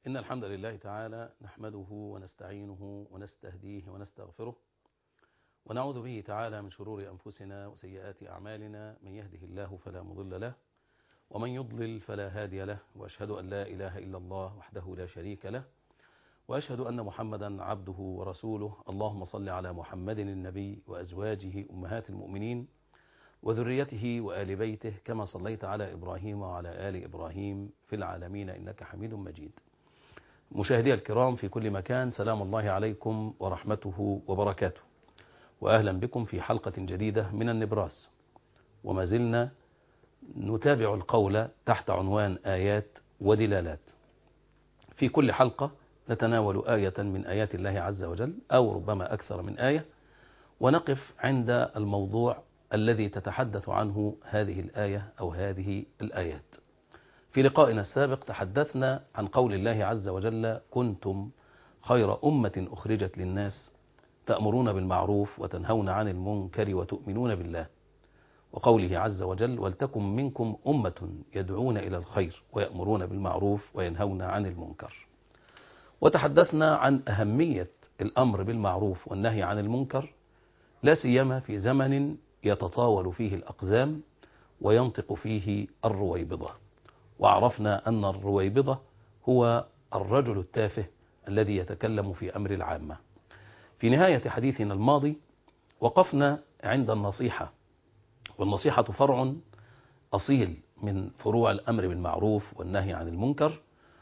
إن الحمد لله تعالى نحمده ونستعينه ونستهديه ونستغفره ونعوذ به تعالى من شرور أنفسنا وسيئات أعمالنا. من يهده الله فلا مضل له ومن يضلل فلا هادي له، وأشهد أن لا إله إلا الله وحده لا شريك له، وأشهد أن محمدا عبده ورسوله. اللهم صل على محمد النبي وأزواجه أمهات المؤمنين وذريته وآل بيته كما صليت على إبراهيم وعلى آل إبراهيم في العالمين إنك حميد مجيد. مشاهدي الكرام في كل مكان، سلام الله عليكم ورحمته وبركاته، وأهلا بكم في حلقة جديدة من النبراس. وما زلنا نتابع القول تحت عنوان آيات ودلالات. في كل حلقة نتناول آية من آيات الله عز وجل أو ربما أكثر من آية، ونقف عند الموضوع الذي تتحدث عنه هذه الآية أو هذه الآيات. في لقائنا السابق تحدثنا عن قول الله عز وجل: كنتم خير أمة أخرجت للناس تأمرون بالمعروف وتنهون عن المنكر وتؤمنون بالله، وقوله عز وجل: ولتكن منكم أمة يدعون إلى الخير ويأمرون بالمعروف وينهون عن المنكر. وتحدثنا عن أهمية الأمر بالمعروف والنهي عن المنكر، لا سيما في زمن يتطاول فيه الأقزام وينطق فيه الرويبضة. وعرفنا أن الرويبضة هو الرجل التافه الذي يتكلم في أمر العامة. في نهاية حديثنا الماضي وقفنا عند النصيحة، والنصيحة فرع أصيل من فروع الأمر بالمعروف والنهي عن المنكر.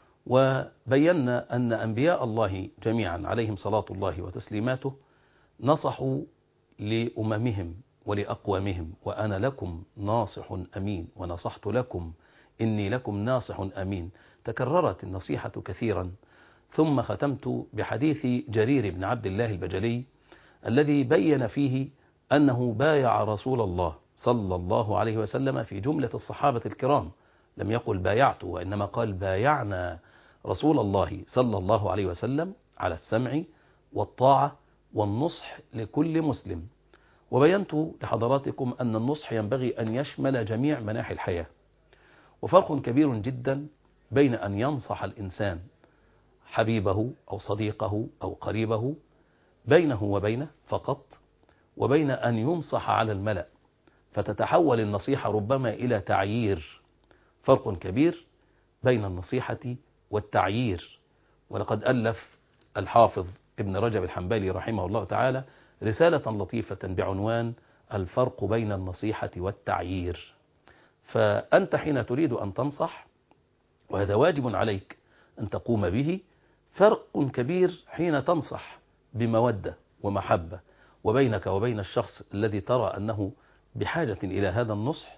وبينا أن أنبياء الله جميعا عليهم صلاة الله وتسليماته نصحوا لأممهم ولأقوامهم: وأنا لكم ناصح أمين ونصحت لكم إني لكم ناصح أمين. تكررت النصيحة كثيرا، ثم ختمت بحديث جرير بن عبد الله البجلي الذي بين فيه أنه بايع رسول الله صلى الله عليه وسلم في جملة الصحابة الكرام. لم يقل بايعته، وإنما قال بايعنا رسول الله صلى الله عليه وسلم على السمع والطاعة والنصح لكل مسلم. وبينت لحضراتكم أن النصح ينبغي أن يشمل جميع مناحي الحياة، وفرق كبير جدا بين أن ينصح الإنسان حبيبه أو صديقه أو قريبه بينه وبينه فقط، وبين أن ينصح على الملأ فتتحول النصيحة ربما إلى تعيير. فرق كبير بين النصيحة والتعيير. ولقد ألف الحافظ ابن رجب الحنبلي رحمه الله تعالى رسالة لطيفة بعنوان الفرق بين النصيحة والتعيير. فأنت حين تريد أن تنصح، وهذا واجب عليك أن تقوم به، فرق كبير حين تنصح بمودة ومحبة وبينك وبين الشخص الذي ترى أنه بحاجة إلى هذا النصح،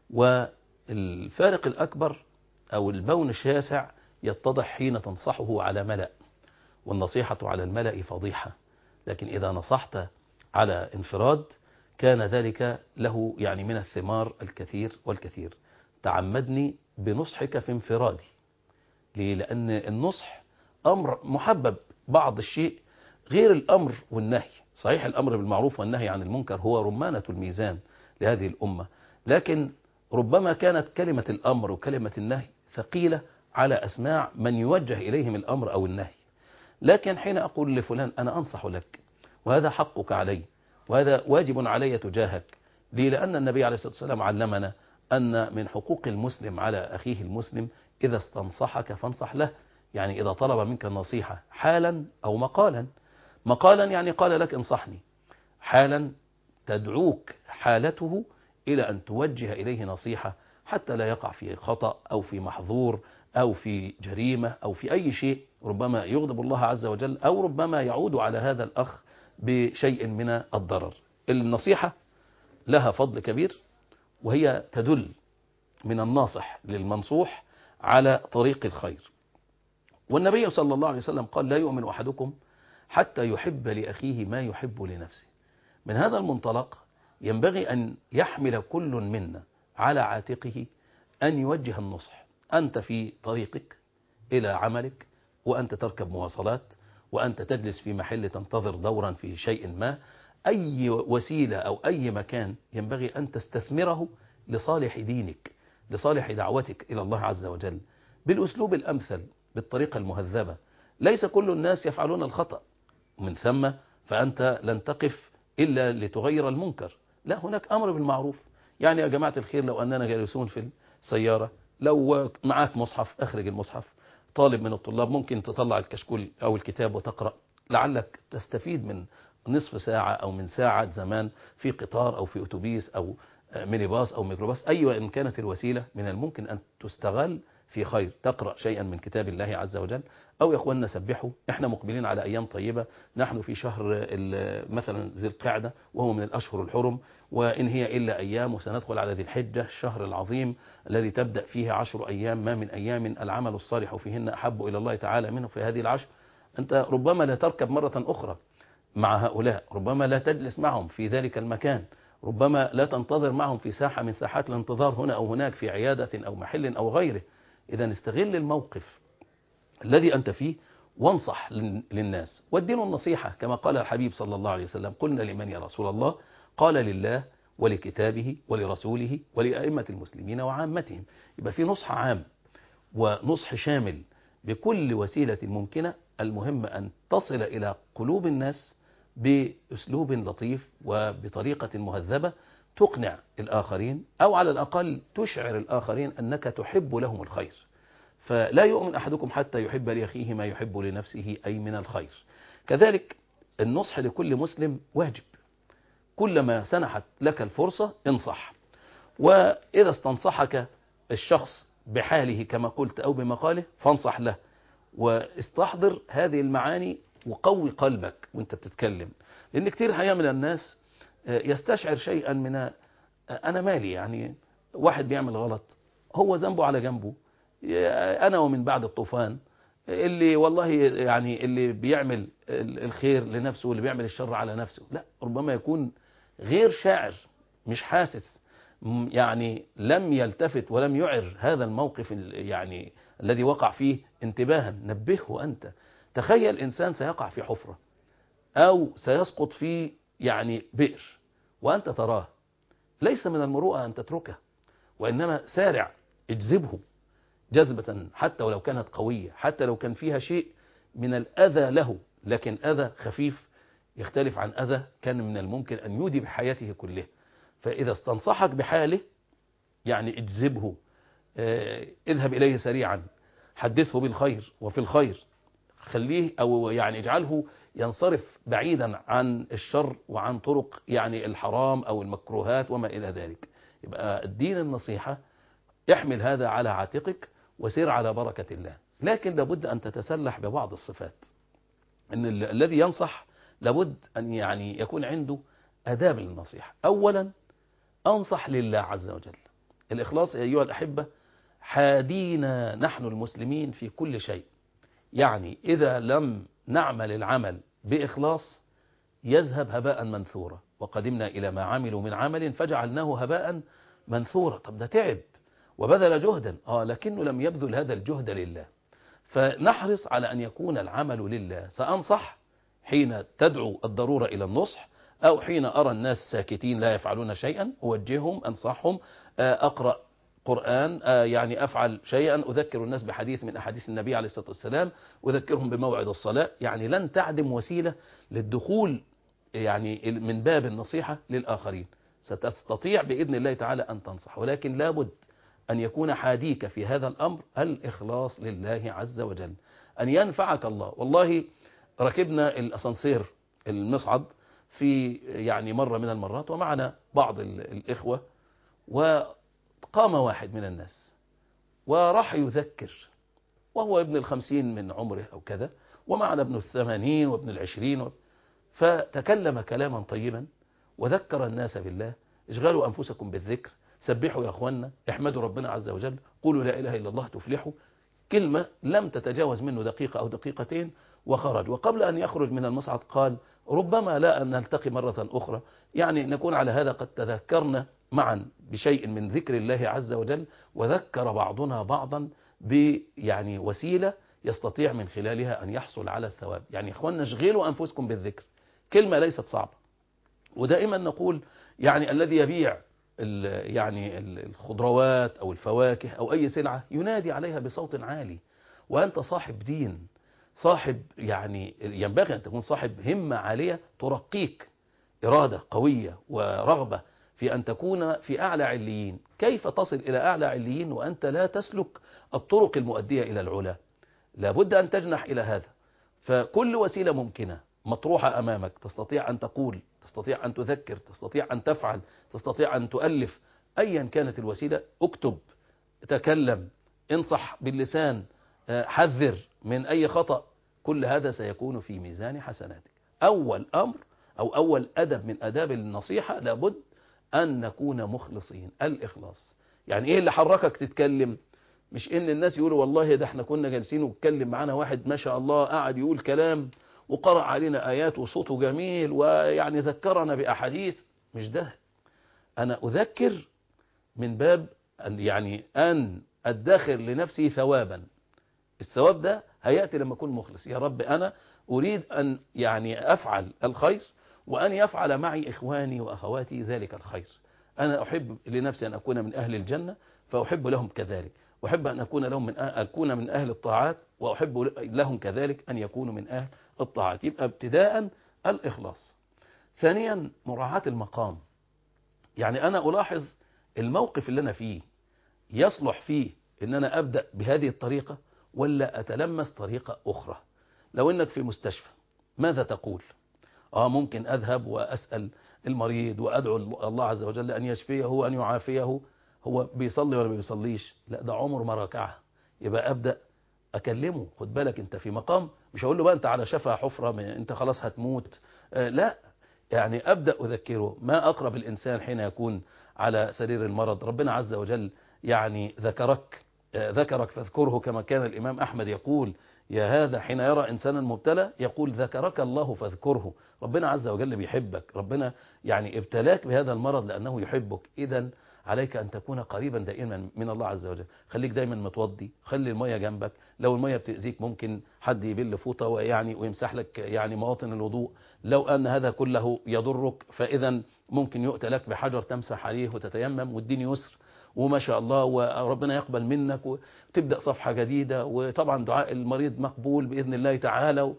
والفارق الأكبر أو البون الشاسع يتضح حين تنصحه على ملأ، والنصيحة على الملأ فضيحة. لكن إذا نصحت على انفراد كان ذلك له من الثمار الكثير والكثير. تعمدني بنصحك في انفرادي. ليه؟ لأن النصح أمر محبب بعض الشيء غير الأمر والنهي. صحيح الأمر بالمعروف والنهي عن المنكر هو رمانة الميزان لهذه الأمة، لكن ربما كانت كلمة الأمر وكلمة النهي ثقيلة على أسماع من يوجه إليهم الأمر أو النهي. لكن حين أقول لفلان أنا أنصح لك وهذا حقك علي وهذا واجب علي تجاهك، ليه؟ لأن النبي عليه الصلاة والسلام علمنا أن من حقوق المسلم على أخيه المسلم إذا استنصحك فانصح له. يعني إذا طلب منك النصيحة حالا أو مقالا. مقالا يعني قال لك انصحني، حالا تدعوك حالته إلى أن توجه إليه نصيحة حتى لا يقع في خطأ أو في محظور أو في جريمة أو في أي شيء ربما يغضب الله عز وجل، أو ربما يعود على هذا الأخ بشيء من الضرر. النصيحة لها فضل كبير، وهي تدل من الناصح للمنصوح على طريق الخير. والنبي صلى الله عليه وسلم قال: لا يؤمن أحدكم حتى يحب لأخيه ما يحب لنفسه. من هذا المنطلق ينبغي أن يحمل كل منا على عاتقه أن يوجه النصح. أنت في طريقك إلى عملك، وأنت تركب مواصلات، وأنت تجلس في محل تنتظر دورا في شيء ما، أي وسيلة أو أي مكان ينبغي أن تستثمره لصالح دينك، لصالح دعوتك إلى الله عز وجل، بالأسلوب الأمثل، بالطريقة المهذبة. ليس كل الناس يفعلون الخطأ، ومن ثم فأنت لن تقف إلا لتغير المنكر. لا، هناك أمر بالمعروف. يعني يا جماعة الخير، لو أننا جالسون في السيارة، لو معاك مصحف أخرج المصحف. طالب من الطلاب ممكن تطلع الكشكول أو الكتاب وتقرأ، لعلك تستفيد من نصف ساعة أو من ساعة زمان في قطار أو في أتوبيس أو ميني باص أو ميكروباص، أيوة إن كانت الوسيلة من الممكن أن تستغل في خير، تقرأ شيئا من كتاب الله عز وجل. أو يا أخواننا سبحوا، إحنا مقبلين على أيام طيبة، نحن في شهر مثلا ذي القعدة، وهو من الأشهر الحرم، وإن هي إلا أيام، وسندخل على ذي الحجة الشهر العظيم الذي تبدأ فيه 10 أيام، ما من أيام العمل الصالح فيهن أحب إلى الله تعالى منه في هذه العشر. أنت ربما لا تركب مرة أخرى مع هؤلاء، ربما لا تجلس معهم في ذلك المكان، ربما لا تنتظر معهم في ساحة من ساحات الانتظار هنا أو هناك في عيادة أو محل أو غيره. إذا استغل الموقف الذي أنت فيه وانصح للناس، والدين النصيحة كما قال الحبيب صلى الله عليه وسلم: قلنا لمن يا رسول الله؟ قال لله ولكتابه ولرسوله ولأئمة المسلمين وعامتهم. يبقى في نصح عام ونصح شامل بكل وسيلة ممكنة. المهم أن تصل إلى قلوب الناس بأسلوب لطيف وبطريقة مهذبة تقنع الآخرين، أو على الأقل تشعر الآخرين أنك تحب لهم الخير. فلا يؤمن أحدكم حتى يحب لأخيه ما يحب لنفسه، أي من الخير. كذلك النصح لكل مسلم واجب، كلما سنحت لك الفرصة انصح. وإذا استنصحك الشخص بحاله كما قلت أو بمقاله فانصح له، واستحضر هذه المعاني وقوي قلبك وانت بتتكلم. لأن كتير الحقيقة من الناس يستشعر شيئا من أنا مالي، يعني واحد بيعمل غلط هو ذنبه على جنبه، أنا ومن بعد الطوفان. اللي والله يعني اللي بيعمل الخير لنفسه واللي بيعمل الشر على نفسه. لا، ربما يكون غير شاعر، مش حاسس، يعني لم يلتفت ولم يعر هذا الموقف يعني الذي وقع فيه انتباها. نبهه أنت. تخيل إنسان سيقع في حفرة أو سيسقط في يعني بئر وأنت تراه، ليس من المروءة أن تتركه، وإنما سارع، اجذبه جذبة حتى ولو كانت قوية، حتى لو كان فيها شيء من الأذى له، لكن أذى خفيف يختلف عن أذى كان من الممكن أن يودي بحياته كلها. فإذا استنصحك بحاله يعني اجذبه، اذهب إليه سريعا، حدثه بالخير وفي الخير، خليه أو يعني اجعله ينصرف بعيدا عن الشر وعن طرق يعني الحرام أو المكروهات وما إلى ذلك. يبقى الدين النصيحة، احمل هذا على عاتقك وسير على بركة الله. لكن لابد أن تتسلح ببعض الصفات. أن الذي ينصح لابد أن يعني يكون عنده آداب للنصيحة. أولا أنصح لله عز وجل. الإخلاص أيها الأحبة حادينا نحن المسلمين في كل شيء. يعني إذا لم نعمل العمل بإخلاص يذهب هباء منثورا، وقدمنا إلى ما عملوا من عمل فجعلناه هباء منثورا. طب ده تعب وبذل جهدا، لكنه لم يبذل هذا الجهد لله. فنحرص على أن يكون العمل لله. سأنصح حين تدعو الضرورة إلى النصح، أو حين أرى الناس ساكتين لا يفعلون شيئا أوجههم، أنصحهم، أقرأ قرآن، يعني أفعل شيئا، أذكر الناس بحديث من أحاديث النبي عليه الصلاة والسلام، أذكرهم بموعد الصلاة. يعني لن تعدم وسيلة للدخول يعني من باب النصيحة للآخرين. ستستطيع بإذن الله تعالى أن تنصح، ولكن لابد أن يكون حاديك في هذا الأمر الإخلاص لله عز وجل، أن ينفعك الله. والله ركبنا الأسانسير المصعد في يعني مرة من المرات، ومعنا بعض الإخوة، وقام واحد من الناس وراح يذكر، وهو ابن 50 من عمره أو كذا، ومعنا ابن 80 وابن 20، فتكلم كلاما طيبا وذكر الناس بالله: اشغلوا أنفسكم بالذكر، سبحوا يا أخوانا، احمدوا ربنا عز وجل، قولوا لا إله إلا الله تفلحوا. كلمة لم تتجاوز منه دقيقة أو دقيقتين وخرج. وقبل أن يخرج من المصعد قال: ربما لا أن نلتقي مرة أخرى، يعني نكون على هذا قد تذكرنا معا بشيء من ذكر الله عز وجل، وذكر بعضنا بعضا يعني وسيلة يستطيع من خلالها أن يحصل على الثواب. يعني إخواننا اشغلوا أنفسكم بالذكر، كلمة ليست صعبة. ودائما نقول يعني الذي يبيع يعني الخضروات أو الفواكه أو أي سلعة ينادي عليها بصوت عالي، وأنت صاحب دين، صاحب يعني ينبغي أن تكون صاحب همة عالية ترقيك، إرادة قوية ورغبة في أن تكون في أعلى عليين. كيف تصل إلى أعلى عليين وأنت لا تسلك الطرق المؤدية إلى العلا؟ لابد أن تجنح إلى هذا. فكل وسيلة ممكنة مطروحة أمامك، تستطيع أن تقول، تستطيع أن تذكر، تستطيع أن تفعل، تستطيع أن تؤلف، أيا كانت الوسيلة، اكتب، تكلم، انصح باللسان، حذر من أي خطأ، كل هذا سيكون في ميزان حسناتك. أول أمر أو أول أدب من أداب النصيحة لابد أن نكون مخلصين، الإخلاص. يعني إيه اللي حركك تتكلم؟ مش إن الناس يقولوا والله ده احنا كنا جالسين واتكلم معانا واحد ما شاء الله قاعد يقول كلام وقرأ علينا آيات وصوته جميل ويعني ذكرنا بأحاديث. مش ده. أنا أذكر من باب أن أدخر لنفسي ثوابا. الثواب ده هيأتي لما أكون مخلص. يا رب أنا أريد أن أفعل الخير وأن يفعل معي إخواني وأخواتي ذلك الخير. أنا أحب لنفسي أن أكون من أهل الجنة فأحب لهم كذلك، أحب أن أكون من أهل الطاعات وأحب لهم كذلك أن يكونوا من أهل الطاعات. يبقى ابتداء الإخلاص. ثانيا مراعاة المقام. يعني أنا ألاحظ الموقف اللي أنا فيه يصلح فيه إن أنا أبدأ بهذه الطريقة ولا أتلمس طريقة أخرى. لو إنك في مستشفى ماذا تقول؟ ممكن أذهب وأسأل المريض وأدعو الله عز وجل أن يشفيه وأن يعافيه. هو بيصلي ولا بيصليش؟ لا، ده عمر ما ركعها. يبقى أبدأ أكلمه، خد بالك أنت في مقام، مش هقول له بقى أنت على شفا حفرة أنت خلاص هتموت. لا، يعني أبدأ أذكره. ما أقرب الإنسان حين يكون على سرير المرض. ربنا عز وجل يعني ذكرك فاذكره، كما كان الإمام أحمد يقول يا هذا حين يرى إنسانا مبتلى يقول ذكرك الله فاذكره. ربنا عز وجل بيحبك، ربنا يعني ابتلاك بهذا المرض لأنه يحبك. إذن عليك أن تكون قريبا دائما من الله عز وجل. خليك دايما متوضي، خلي المية جنبك، لو المية بتأذيك ممكن حد يبل فوطة ويمسح لك مواطن الوضوء. لو أن هذا كله يضرك فإذا ممكن يؤتى لك بحجر تمسح عليه وتتيمم، والدين يسر وما شاء الله، وربنا يقبل منك وتبدأ صفحة جديدة. وطبعا دعاء المريض مقبول بإذن الله تعالى،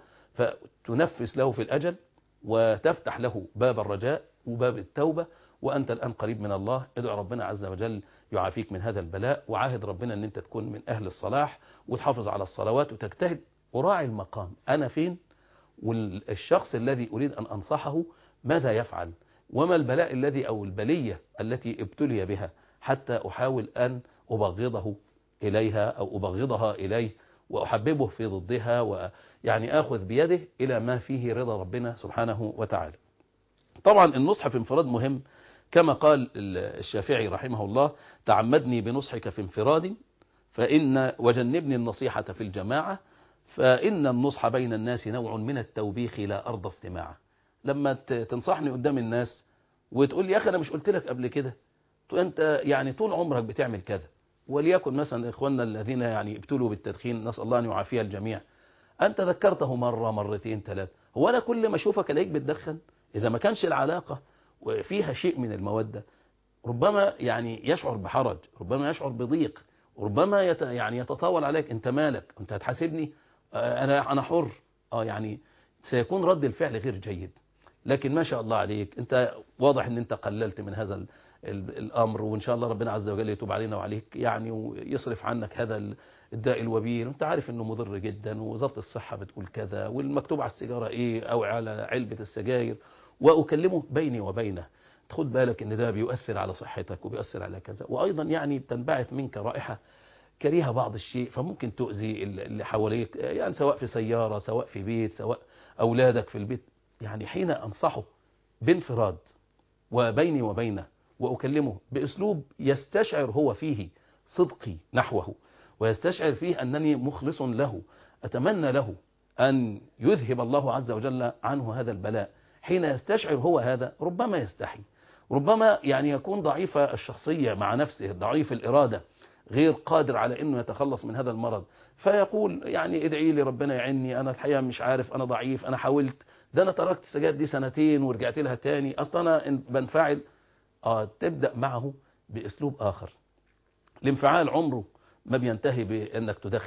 فتنفس له في الأجل وتفتح له باب الرجاء وباب التوبة. وأنت الآن قريب من الله. ادعو ربنا عز وجل يعافيك من هذا البلاء، وعاهد ربنا أن أنت تكون من أهل الصلاح وتحافظ على الصلوات وتجتهد. وراعي المقام، أنا فين والشخص الذي أريد أن أنصحه ماذا يفعل، وما البلاء الذي أو البلية التي ابتلي بها، حتى أحاول أن أبغضه إليها أو أبغضها إليه وأحببه في ضدها، ويعني آخذ بيده إلى ما فيه رضا ربنا سبحانه وتعالى. طبعا النصح في انفراد مهم، كما قال الشافعي رحمه الله تعمدني بنصحك في انفراد وجنبني النصيحة في الجماعة، فإن النصح بين الناس نوع من التوبيخ لا أرضى استماعه. لما تنصحني قدام الناس وتقول لي يا أخي أنا مش قلت لك قبل كده، أنت يعني طول عمرك بتعمل كذا. وليكن مثلا إخواننا الذين يعني ابتلوا بالتدخين، نسأل الله أن يعافي الجميع، أنت ذكرته مرة مرتين ثلاث، هو أنا كل ما أشوفك ألاقيك بتدخن؟ إذا ما كانش العلاقة وفيها شيء من المودة، ربما يعني يشعر بحرج، ربما يشعر بضيق، ربما يتطاول عليك. أنت مالك؟ أنت هتحاسبني؟ أنا حر. يعني سيكون رد الفعل غير جيد. لكن ما شاء الله عليك، أنت واضح أن أنت قللت من هذا الأمر، وإن شاء الله ربنا عز وجل يتوب علينا وعليك ويصرف عنك هذا الداء الوبيل. أنت عارف أنه مضر جدا، ووزارة الصحة بتقول كذا، والمكتوب على السيجارة إيه أو على علبة السجاير، وأكلمه بيني وبينه خد بالك ان ده بيؤثر على صحتك وبيؤثر على كذا، وايضا بتنبعث منك رائحة كريهة بعض الشيء، فممكن تؤذي اللي حواليك، سواء في سيارة، سواء في بيت، سواء اولادك في البيت. حين انصحه بانفراد وبيني وبينه، واكلمه باسلوب يستشعر هو فيه صدقي نحوه، ويستشعر فيه انني مخلص له، اتمنى له ان يذهب الله عز وجل عنه هذا البلاء. حين يستشعر هو هذا ربما يستحي، ربما يكون ضعيف الشخصية مع نفسه، ضعيف الإرادة، غير قادر على أنه يتخلص من هذا المرض، فيقول ادعي لي ربنا يعيني، أنا الحقيقة مش عارف، أنا ضعيف، أنا حاولت، ده أنا تركت السجاير دي 2 ورجعت لها تاني، أصلا أنا بنفعل. تبدأ معه بأسلوب آخر. الانفعال عمره ما بينتهي بأنك تدخن،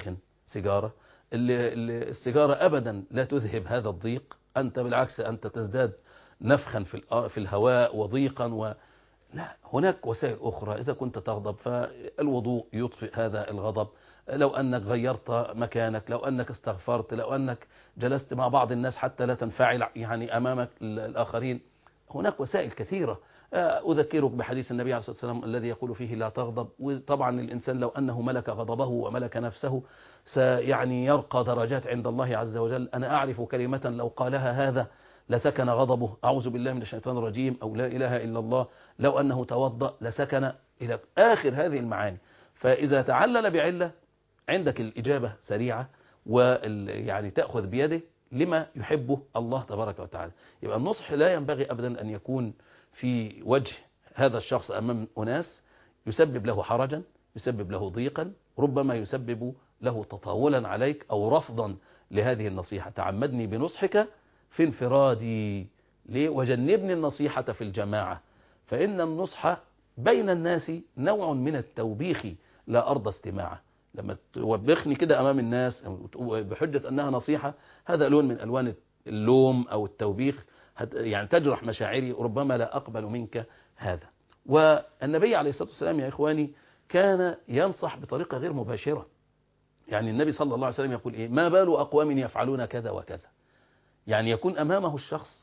سيجارة. السيجارة أبدا لا تذهب هذا الضيق، أنت بالعكس أنت تزداد نفخا في الهواء وضيقا لا، هناك وسائل أخرى. إذا كنت تغضب فالوضوء يطفئ هذا الغضب، لو أنك غيرت مكانك، لو أنك استغفرت، لو أنك جلست مع بعض الناس حتى لا تنفعل يعني أمامك الآخرين. هناك وسائل كثيرة. أذكرك بحديث النبي عليه الصلاة والسلام الذي يقول فيه لا تغضب. وطبعا الإنسان لو أنه ملك غضبه وملك نفسه سيعني يرقى درجات عند الله عز وجل. أنا أعرف كلمة لو قالها هذا لسكن غضبه، أعوذ بالله من الشيطان الرجيم، أو لا إله إلا الله. لو أنه توضأ لسكن، إلى آخر هذه المعاني. فإذا تعلل بعلة عندك الإجابة سريعة، ويعني تأخذ بيده لما يحبه الله تبارك وتعالى. يبقى النصح لا ينبغي أبدا أن يكون في وجه هذا الشخص أمام أناس يسبب له حرجا، يسبب له ضيقا، ربما يسبب له تطاولا عليك أو رفضا لهذه النصيحة. تعمدني بنصحك في انفرادي وجنبني النصيحة في الجماعة، فإن النصح بين الناس نوع من التوبيخ لا أرضى استماعه. لما توبخني كده أمام الناس بحجة أنها نصيحة، هذا لون من ألوان اللوم أو التوبيخ، يعني تجرح مشاعري، ربما لا أقبل منك هذا. والنبي عليه الصلاة والسلام يا إخواني كان ينصح بطريقة غير مباشرة. يعني النبي صلى الله عليه وسلم يقول إيه؟ ما بال أقوام يفعلون كذا وكذا. يعني يكون أمامه الشخص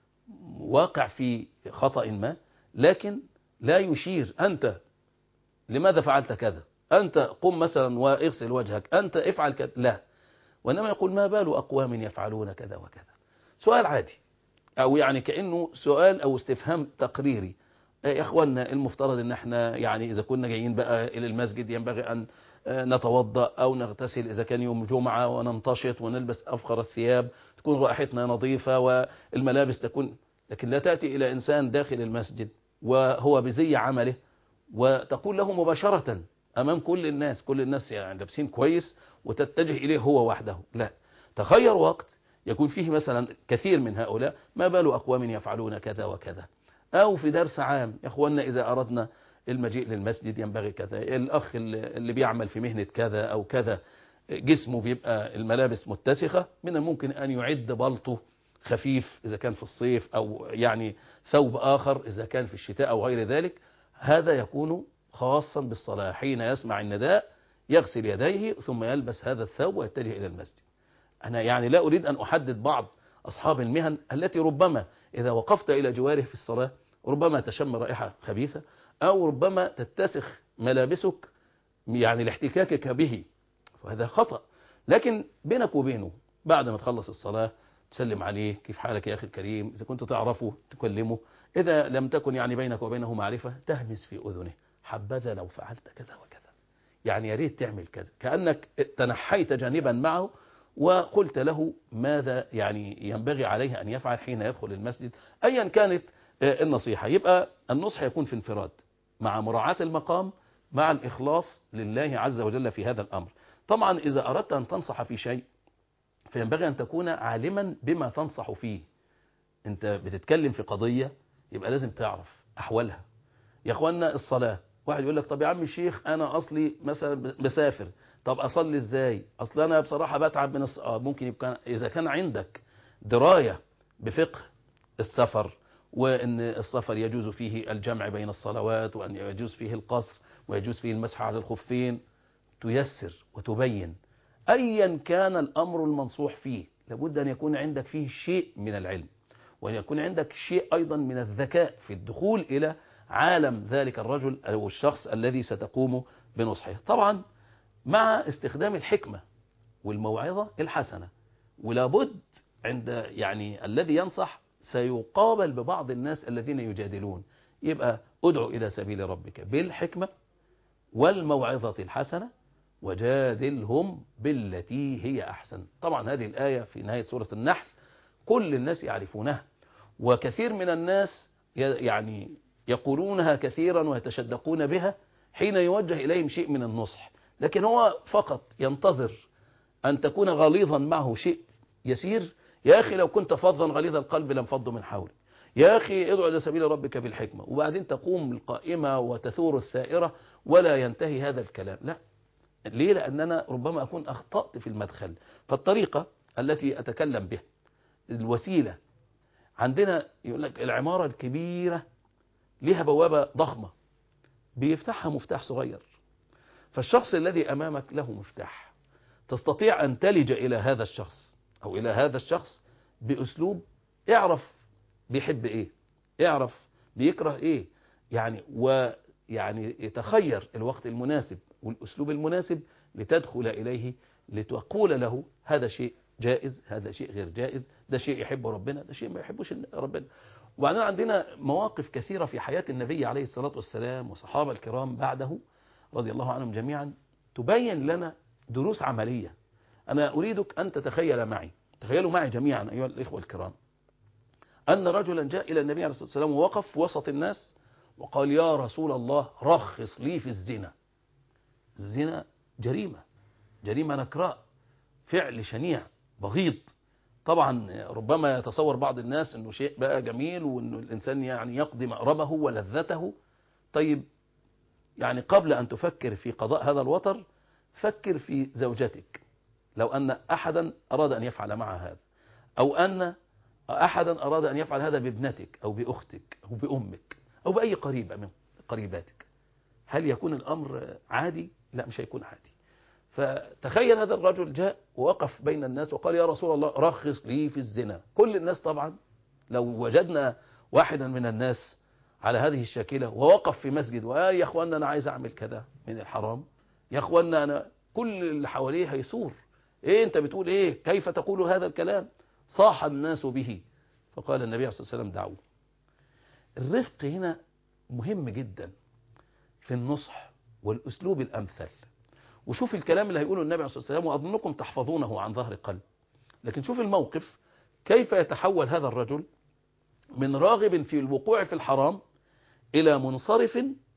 واقع في خطأ ما، لكن لا يشير أنت لماذا فعلت كذا، أنت قم مثلا واغسل وجهك، أنت افعل كذا، لا. وإنما يقول ما بال أقوام يفعلون كذا وكذا. سؤال عادي، أو يعني كأنه سؤال أو استفهام تقريري. يا إخواننا المفترض أن احنا يعني إذا كنا جايين بقى إلى المسجد ينبغي أن نتوضأ أو نغتسل إذا كان يوم جمعة، وننتشط ونلبس أفخر الثياب، تكون رائحتنا نظيفة والملابس تكون. لكن لا تأتي إلى إنسان داخل المسجد وهو بزي عمله وتقول له مباشرة أمام كل الناس يعني لابسين كويس، وتتجه إليه هو وحده. لا، تخير وقت يكون فيه مثلا كثير من هؤلاء ما بال أقوام يفعلون كذا وكذا. أو في درس عام، يا أخوانا إذا أردنا المجيء للمسجد ينبغي كذا. الأخ اللي بيعمل في مهنة كذا أو كذا جسمه بيبقى الملابس متسخة، من الممكن أن يعد بلطه خفيف إذا كان في الصيف، أو يعني ثوب آخر إذا كان في الشتاء أو غير ذلك. هذا يكون خاصا بالصلاة، حين يسمع النداء يغسل يديه ثم يلبس هذا الثوب ويتجه إلى المسجد. أنا يعني لا أريد أن أحدد بعض أصحاب المهن التي ربما إذا وقفت إلى جواره في الصلاة ربما تشم رائحة خبيثة، أو ربما تتسخ ملابسك يعني لاحتكاكك به، وهذا خطأ. لكن بينك وبينه بعد ما تخلص الصلاة تسلم عليه، كيف حالك يا أخي الكريم، إذا كنت تعرفه تكلمه، إذا لم تكن يعني بينك وبينه معرفة تهمس في أذنه حبذا لو فعلت كذا وكذا، يعني يا ريت تعمل كذا، كأنك تنحيت جانبا معه وقلت له ماذا يعني ينبغي عليه أن يفعل حين يدخل المسجد، أيا كانت النصيحة. يبقى النصح يكون في انفراد مع مراعاة المقام، مع الإخلاص لله عز وجل في هذا الأمر. طبعا إذا أردت أن تنصح في شيء فينبغي أن تكون عالما بما تنصح فيه. أنت بتتكلم في قضية يبقى لازم تعرف أحوالها. يا أخوانا الصلاة، واحد يقول لك طب يا عم الشيخ أنا أصلي مثلا بسافر، طب أصلي إزاي؟ أصل أنا بصراحة بتعب من ممكن يبقى إذا كان عندك دراية بفقه السفر، وأن السفر يجوز فيه الجمع بين الصلوات، وأن يجوز فيه القصر، ويجوز فيه المسح على الخفين، تيسر وتبين أيا كان الأمر المنصوح فيه. لابد أن يكون عندك فيه شيء من العلم، وأن يكون عندك شيء أيضا من الذكاء في الدخول إلى عالم ذلك الرجل أو الشخص الذي ستقوم بنصحه، طبعا مع استخدام الحكمة والموعظة الحسنة. ولابد عند يعني الذي ينصح سيقابل ببعض الناس الذين يجادلون، يبقى ادعو إلى سبيل ربك بالحكمة والموعظة الحسنة وجادلهم بالتي هي أحسن. طبعا هذه الآية في نهاية سورة النحل كل الناس يعرفونها، وكثير من الناس يعني يقولونها كثيرا ويتشدقون بها حين يوجه إليهم شيء من النصح، لكن هو فقط ينتظر أن تكون غليظا معه شيء يسير. يا أخي لو كنت فظا غليظ القلب لانفضوا من حولك، يا أخي ادعو إلى سبيل ربك بالحكمة، وبعدين تقوم القائمة وتثور الثائرة ولا ينتهي هذا الكلام. لا، ليه؟ لأن أنا ربما أكون أخطأت في المدخل. فالطريقة التي أتكلم بها، الوسيلة، عندنا يقول لك العمارة الكبيرة لها بوابة ضخمة بيفتحها مفتاح صغير، فالشخص الذي أمامك له مفتاح، تستطيع أن تلج إلى هذا الشخص أو إلى هذا الشخص بأسلوب اعرف بيحب إيه، اعرف بيكره إيه، يعني يتخير الوقت المناسب والأسلوب المناسب لتدخل إليه، لتقول له هذا شيء جائز، هذا شيء غير جائز، ده شيء يحبه ربنا، ده شيء ما يحبوش ربنا. وبعدين عندنا مواقف كثيرة في حياة النبي عليه الصلاة والسلام وصحابة الكرام بعده رضي الله عنهم جميعا تبين لنا دروس عملية. أنا أريدك أن تتخيل معي، تخيلوا معي جميعا أيها الإخوة الكرام، أن رجلا جاء إلى النبي عليه الصلاة والسلام ووقف في وسط الناس وقال يا رسول الله رخص لي في الزنا. الزنا جريمة نكراء، فعل شنيع بغيض. طبعا ربما يتصور بعض الناس أنه شيء بقى جميل وأنه الإنسان يعني يقضي مأربه ولذته. طيب يعني قبل أن تفكر في قضاء هذا الوتر فكر في زوجتك، لو أن أحدا أراد أن يفعل معها هذا، أو أن أحدا أراد أن يفعل هذا بابنتك أو بأختك أو بأمك أو بأي قريبة من قريباتك، هل يكون الأمر عادي؟ لا، مش هيكون عادي. فتخيل هذا الرجل جاء ووقف بين الناس وقال يا رسول الله رخص لي في الزنا. كل الناس طبعا لو وجدنا واحدا من الناس على هذه الشاكلة ووقف في مسجد وقال يا أخوانا أنا عايز أعمل كذا من الحرام، يا أخوانا أنا، كل اللي حواليه هيصور، إيه أنت بتقول إيه؟ كيف تقول هذا الكلام؟ صاح الناس به. فقال النبي عليه الصلاة والسلام دعوه. الرفق هنا مهم جدا في النصح والأسلوب الأمثل. وشوف الكلام اللي هيقوله النبي عليه الصلاة والسلام، وأظنكم تحفظونه عن ظهر قلب، لكن شوف الموقف كيف يتحول هذا الرجل من راغب في الوقوع في الحرام إلى منصرف،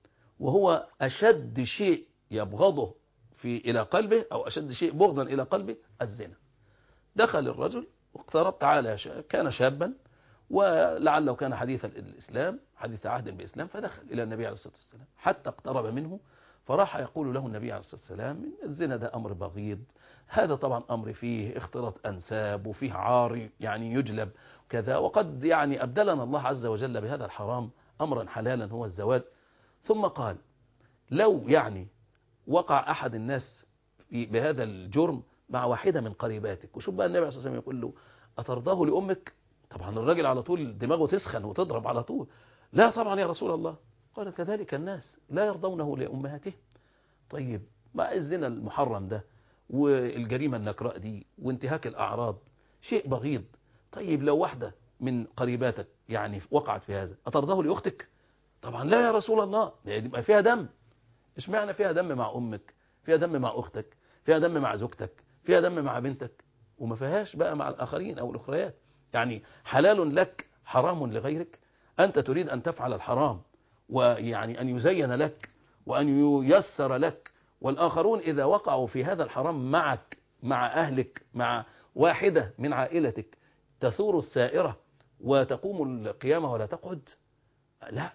وهو أشد شيء يبغضه إلى قلبه أو أشد شيء بغضا إلى قلبه الزنا. دخل الرجل واقترب، تعالى كان شابا ولعله كان حديث الإسلام، حديث عهد بالإسلام، فدخل إلى النبي عليه الصلاة والسلام حتى اقترب منه، فراح يقول له النبي عليه الصلاة والسلام الزنا ده أمر بغيض، هذا طبعا أمر فيه اختلاط أنساب وفيه عار يعني يجلب كذا، وقد يعني أبدلنا الله عز وجل بهذا الحرام أمرا حلالا هو الزواج. ثم قال لو يعني وقع أحد الناس بهذا الجرم مع واحدة من قريباتك، وشوف بقى النبي عليه الصلاة والسلام يقول له أترضاه لأمك؟ طبعا الراجل على طول دماغه تسخن وتضرب على طول، لا طبعا يا رسول الله. قال كذلك الناس لا يرضونه لأمهاتهم. طيب مع الزنا المحرم ده والجريمة النكراء دي وانتهاك الأعراض شيء بغيض، طيب لو واحدة من قريباتك يعني وقعت في هذا أترضاه لأختك؟ طبعا لا يا رسول الله، يبقى فيها دم. اشمعنى فيها دم مع أمك، فيها دم مع أختك، فيها دم مع زوجتك، فيها دم مع بنتك، وما فيهاش بقى مع الآخرين أو الأخريات؟ يعني حلال لك حرام لغيرك، أنت تريد أن تفعل الحرام ويعني أن يزين لك وأن ييسر لك، والآخرون إذا وقعوا في هذا الحرام معك مع أهلك مع واحدة من عائلتك تثور الثائرة وتقوم القيامة ولا تقعد. لا،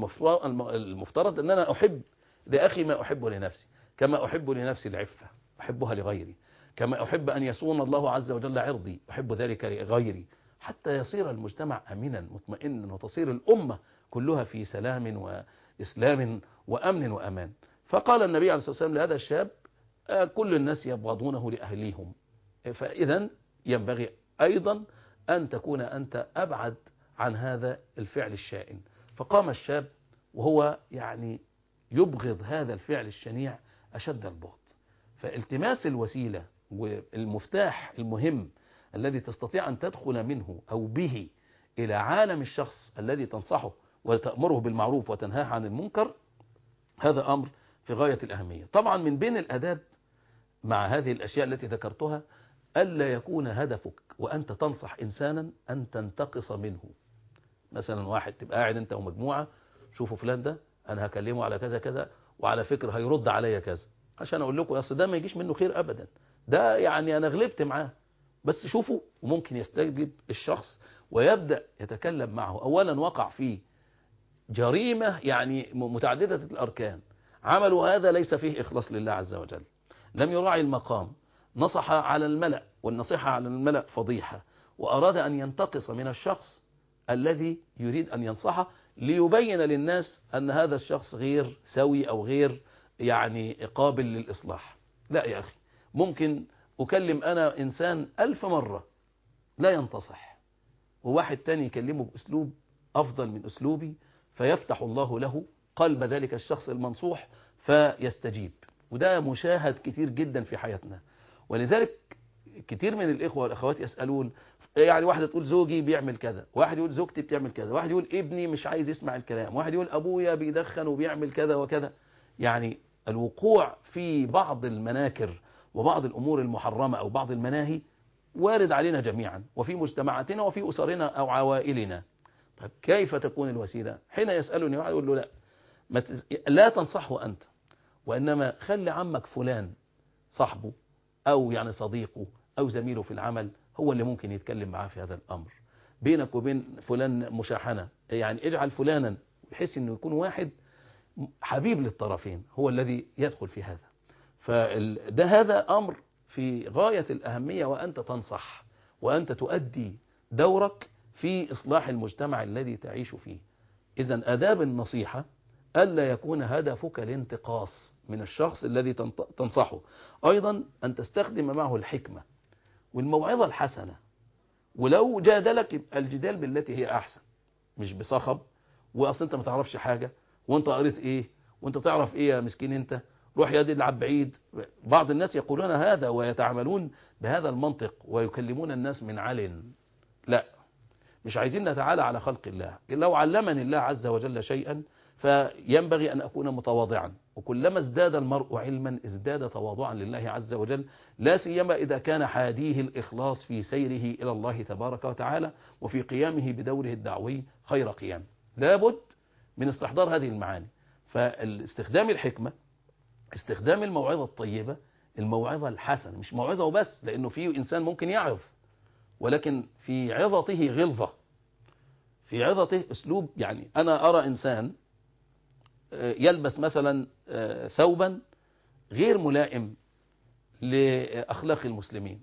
المفترض أن أنا أحب لأخي ما أحب لنفسي، كما أحب لنفسي العفة أحبها لغيري، كما أحب أن يصون الله عز وجل عرضي أحب ذلك لغيري، حتى يصير المجتمع أمنا مطمئنا وتصير الأمة كلها في سلام وإسلام وأمن وأمان. فقال النبي عليه الصلاة والسلام لهذا الشاب كل الناس يبغضونه لأهليهم، فإذا ينبغي أيضا أن تكون أنت أبعد عن هذا الفعل الشائن. فقام الشاب وهو يعني يبغض هذا الفعل الشنيع أشد البغض. فالتماس الوسيلة والمفتاح المهم الذي تستطيع أن تدخل منه أو به إلى عالم الشخص الذي تنصحه وتأمره بالمعروف وتنهاه عن المنكر، هذا أمر في غاية الأهمية. طبعا من بين الآداب مع هذه الأشياء التي ذكرتها ألا يكون هدفك وأنت تنصح إنسانا أن تنتقص منه. مثلا واحد تبقى قاعد أنت ومجموعة، شوفوا فلان ده أنا هكلمه على كذا كذا وعلى فكرة هيرد عليا كذا، عشان أقول لكم أصل ده ما يجيش منه خير أبدا، ده يعني أنا غلبت معاه. بس شوفوا، وممكن يستجيب الشخص ويبدأ يتكلم معه. أولا وقع فيه جريمة يعني متعددة الأركان، عملوا هذا ليس فيه إخلاص لله عز وجل، لم يراعي المقام، نصح على الملأ، والنصيحة على الملأ فضيحة، وأراد أن ينتقص من الشخص الذي يريد أن ينصحه ليبين للناس أن هذا الشخص غير سوي أو غير يعني قابل للإصلاح. لا يا أخي، ممكن أكلم أنا إنسان 1000 مرة لا ينتصح، وواحد تاني يكلمه بأسلوب أفضل من أسلوبي، فيفتح الله له قلب ذلك الشخص المنصوح فيستجيب. وده مشاهد كتير جدا في حياتنا. ولذلك كتير من الإخوة والأخوات يسألون، يعني واحدة تقول زوجي بيعمل كذا، واحد يقول زوجتي بتعمل كذا، واحد يقول ابني مش عايز يسمع الكلام، واحد يقول أبويا بيدخن وبيعمل كذا وكذا. يعني الوقوع في بعض المناكر وبعض الأمور المحرمة أو بعض المناهي وارد علينا جميعا، وفي مجتمعاتنا وفي أسرنا أو عوائلنا. طيب كيف تكون الوسيلة؟ حين يسألني واحد يقول له لا، لا تنصحه أنت، وإنما خلي عمك فلان صاحبه أو يعني صديقه أو زميله في العمل هو اللي ممكن يتكلم معاه في هذا الأمر. بينك وبين فلان مشاحنة، يعني اجعل فلانا بحيث أنه يكون واحد حبيب للطرفين هو الذي يدخل في هذا. هذا أمر في غاية الأهمية، وأنت تنصح وأنت تؤدي دورك في إصلاح المجتمع الذي تعيش فيه. إذن آداب النصيحة ألا يكون هدفك الانتقاص من الشخص الذي تنصحه، أيضا أن تستخدم معه الحكمة والموعظة الحسنة، ولو جادلك يبقى الجدال بالتي هي أحسن، مش بصخب، وأصل أنت ما تعرفش حاجة، وأنت قريت إيه، وأنت تعرف إيه يا مسكين أنت، روح يا دي العب بعيد. بعض الناس يقولون هذا ويتعاملون بهذا المنطق ويكلمون الناس من علن. لا، مش عايزين نتعالى على خلق الله. لو علمني الله عز وجل شيئا فينبغي أن أكون متواضعا، وكلما ازداد المرء علما ازداد تواضعا لله عز وجل، لا سيما إذا كان حاديه الإخلاص في سيره إلى الله تبارك وتعالى وفي قيامه بدوره الدعوي خير قيام. لابد من استحضار هذه المعاني. فالاستخدام الحكمة، استخدام الموعظة الطيبة، الموعظة الحسنة، مش موعظة وبس، لأنه في إنسان ممكن يعظ ولكن في عظته غلظة، في عظته أسلوب. يعني أنا أرى إنسان يلبس مثلا ثوبا غير ملائم لأخلاق المسلمين،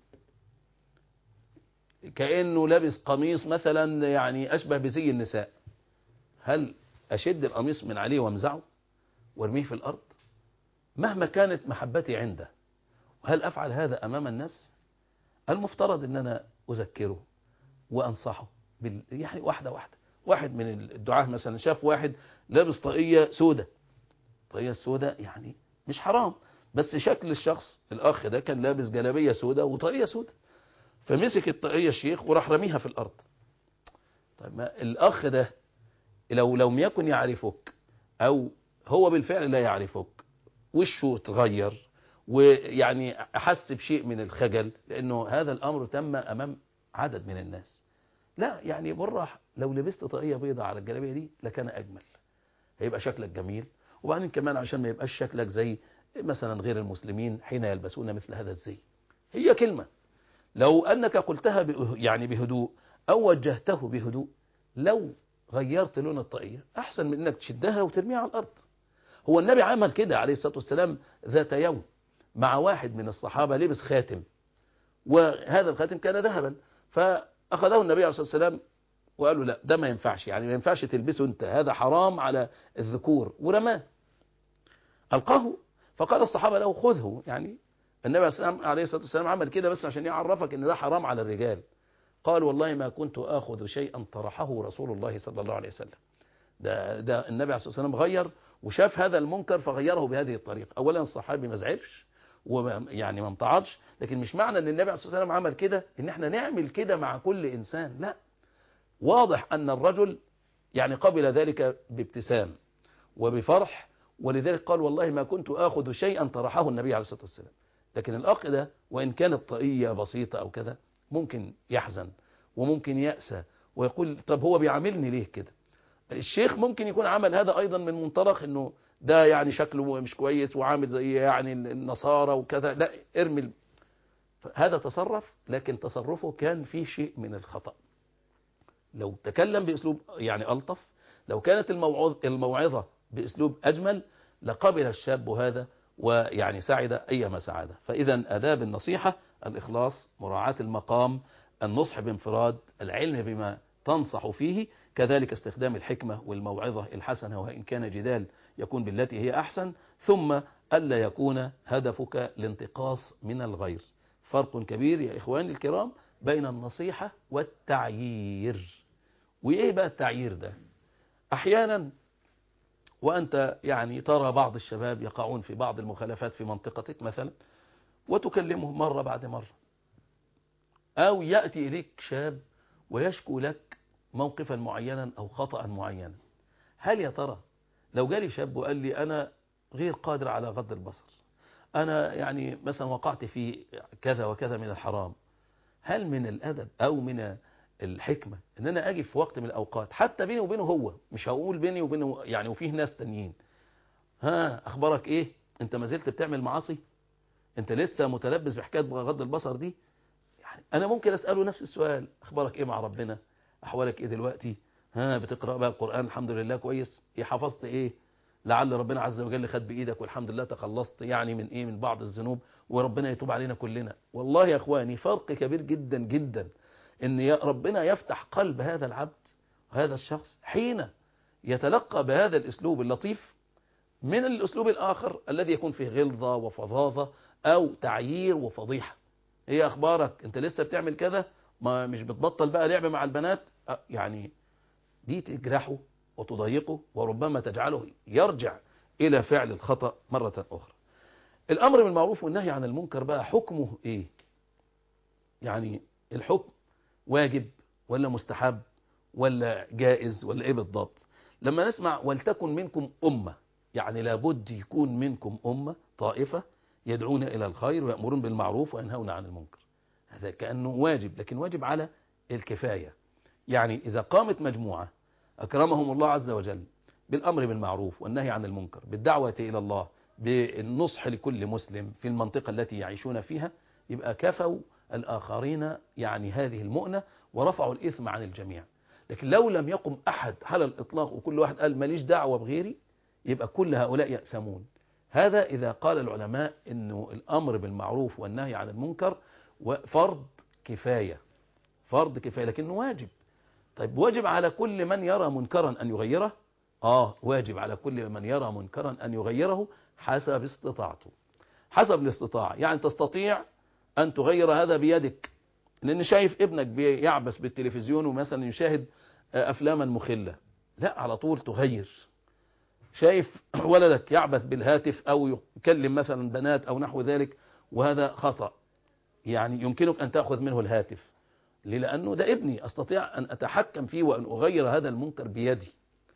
كأنه لابس قميص مثلا يعني أشبه بزي النساء، هل أشد القميص من عليه وامزعه وارميه في الأرض مهما كانت محبتي عنده؟ وهل أفعل هذا أمام الناس؟ المفترض أن أنا أذكره وأنصحه يعني واحدة واحدة. واحد من الدعاة مثلا شاف واحد لابس طاقية سودة، طاقية سودة يعني مش حرام، بس شكل الشخص الأخ ده كان لابس جلابية سودة وطاقية سودة، فمسك الطاقية الشيخ وراح رميها في الأرض. طيب ما الأخ ده لو لم يكن يعرفك أو هو بالفعل لا يعرفك، وشه تغير ويعني أحس بشيء من الخجل لأنه هذا الأمر تم أمام عدد من الناس. لا يعني بالراحة، لو لبست طاقية بيضاء على الجلابية دي لكان أجمل، هيبقى شكلك جميل. وبعدين كمان عشان ما يبقاش شكلك زي مثلا غير المسلمين حين يلبسون مثل هذا الزي. هي كلمة لو أنك قلتها يعني بهدوء أو وجهته بهدوء، لو غيرت لون الطاقية أحسن من أنك تشدها وترميها على الأرض. هو النبي عمل كده عليه الصلاة والسلام ذات يوم مع واحد من الصحابة لبس خاتم، وهذا الخاتم كان ذهبا، فأخذه النبي عليه الصلاة والسلام وقالوا لا ده ما ينفعش، يعني ما ينفعش تلبسه انت، هذا حرام على الذكور، ورماه ألقاه. فقال الصحابة له خذه، يعني النبي عليه الصلاة والسلام عمل كده بس عشان يعرفك ان ده حرام على الرجال. قال والله ما كنت آخذ شيئا طرحه رسول الله صلى الله عليه وسلم. ده النبي عليه الصلاة والسلام غير وشاف هذا المنكر فغيره بهذه الطريقة. أولا الصحابي ما زعلش ويعني ما امتعضش، لكن مش معنى ان النبي عليه الصلاة والسلام عمل كده ان احنا نعمل كده مع كل إنسان، لا. واضح أن الرجل يعني قبل ذلك بابتسام وبفرح، ولذلك قال والله ما كنت آخذ شيئا طرحه النبي عليه الصلاة والسلام. لكن الأخ ده وإن كانت طاقية بسيطة أو كذا ممكن يحزن وممكن يأسى ويقول طب هو بيعاملني ليه كده. الشيخ ممكن يكون عمل هذا أيضا من منطلق أنه ده يعني شكله مش كويس وعامل زي يعني النصارى وكذا، لا ارمي. هذا تصرف، لكن تصرفه كان فيه شيء من الخطأ. لو تكلم بأسلوب يعني ألطف، لو كانت الموعظة بأسلوب أجمل، لقبل الشاب هذا ويعني سعد أيما سعادة. فإذا آداب النصيحة: الإخلاص، مراعاة المقام، النصح بانفراد، العلم بما تنصح فيه، كذلك استخدام الحكمة والموعظة الحسنة، وإن كان جدال يكون بالتي هي أحسن، ثم ألا يكون هدفك الانتقاص من الغير. فرق كبير يا إخواني الكرام بين النصيحة والتعيير. وإيه بقى التعيير ده؟ أحيانا وأنت يعني ترى بعض الشباب يقعون في بعض المخالفات في منطقتك مثلا، وتكلمهم مرة بعد مرة، أو يأتي إليك شاب ويشكو لك موقفا معينا أو خطأ معينا. هل يا ترى لو جالي شاب وقال لي أنا غير قادر على غض البصر، أنا يعني مثلا وقعت في كذا وكذا من الحرام، هل من الأدب أو من الحكمة ان انا اجي في وقت من الاوقات حتى بيني وبينه، هو مش هقول بيني وبينه يعني، وفيه ناس تانيين، ها اخبارك ايه؟ انت ما زلت بتعمل معاصي؟ انت لسه متلبس بحكايه غض البصر دي؟ يعني انا ممكن اساله نفس السؤال: اخبارك ايه مع ربنا؟ احوالك ايه دلوقتي؟ ها بتقرا بقى القران الحمد لله كويس؟ ايه حفظت ايه؟ لعل ربنا عز وجل خد بايدك والحمد لله تخلصت يعني من ايه، من بعض الذنوب، وربنا يتوب علينا كلنا. والله يا اخواني فرق كبير جدا جدا ان يا ربنا يفتح قلب هذا العبد، هذا الشخص، حين يتلقى بهذا الاسلوب اللطيف من الاسلوب الاخر الذي يكون فيه غلظة وفظاظة او تعيير وفضيحة. ايه اخبارك؟ انت لسه بتعمل كذا؟ ما مش بتبطل بقى لعب مع البنات؟ يعني دي تجرحه وتضايقه، وربما تجعله يرجع الى فعل الخطأ مرة اخرى. الامر بالمعروف والنهي عن المنكر بقى حكمه ايه؟ يعني الحكم واجب ولا مستحب ولا جائز ولا ايه بالضبط؟ لما نسمع ولتكن منكم أمة، يعني لابد يكون منكم أمة، طائفة يدعون إلى الخير ويأمرون بالمعروف وينهون عن المنكر. هذا كأنه واجب، لكن واجب على الكفاية. يعني إذا قامت مجموعة أكرمهم الله عز وجل بالأمر بالمعروف والنهي عن المنكر، بالدعوة إلى الله، بالنصح لكل مسلم في المنطقة التي يعيشون فيها، يبقى كفوا الآخرين يعني هذه المؤنة ورفعوا الإثم عن الجميع. لكن لو لم يقم أحد على الإطلاق وكل واحد قال ماليش دعوة بغيري، يبقى كل هؤلاء يأثمون. هذا إذا قال العلماء إنه الأمر بالمعروف والنهي عن المنكر فرض كفاية، فرض كفاية لكنه واجب. طيب واجب على كل من يرى منكرا أن يغيره؟ واجب على كل من يرى منكرا أن يغيره حسب استطاعته، حسب الاستطاعة. يعني تستطيع أن تغير هذا بيدك، لأن شايف ابنك بيعبس بالتلفزيون ومثلا يشاهد أفلاما مخلة، لا على طول تغير. شايف ولدك يعبث بالهاتف أو يكلم مثلا بنات أو نحو ذلك وهذا خطأ، يعني يمكنك أن تأخذ منه الهاتف. ليه؟ لأنه ده ابني، أستطيع أن أتحكم فيه وأن أغير هذا المنكر بيدي.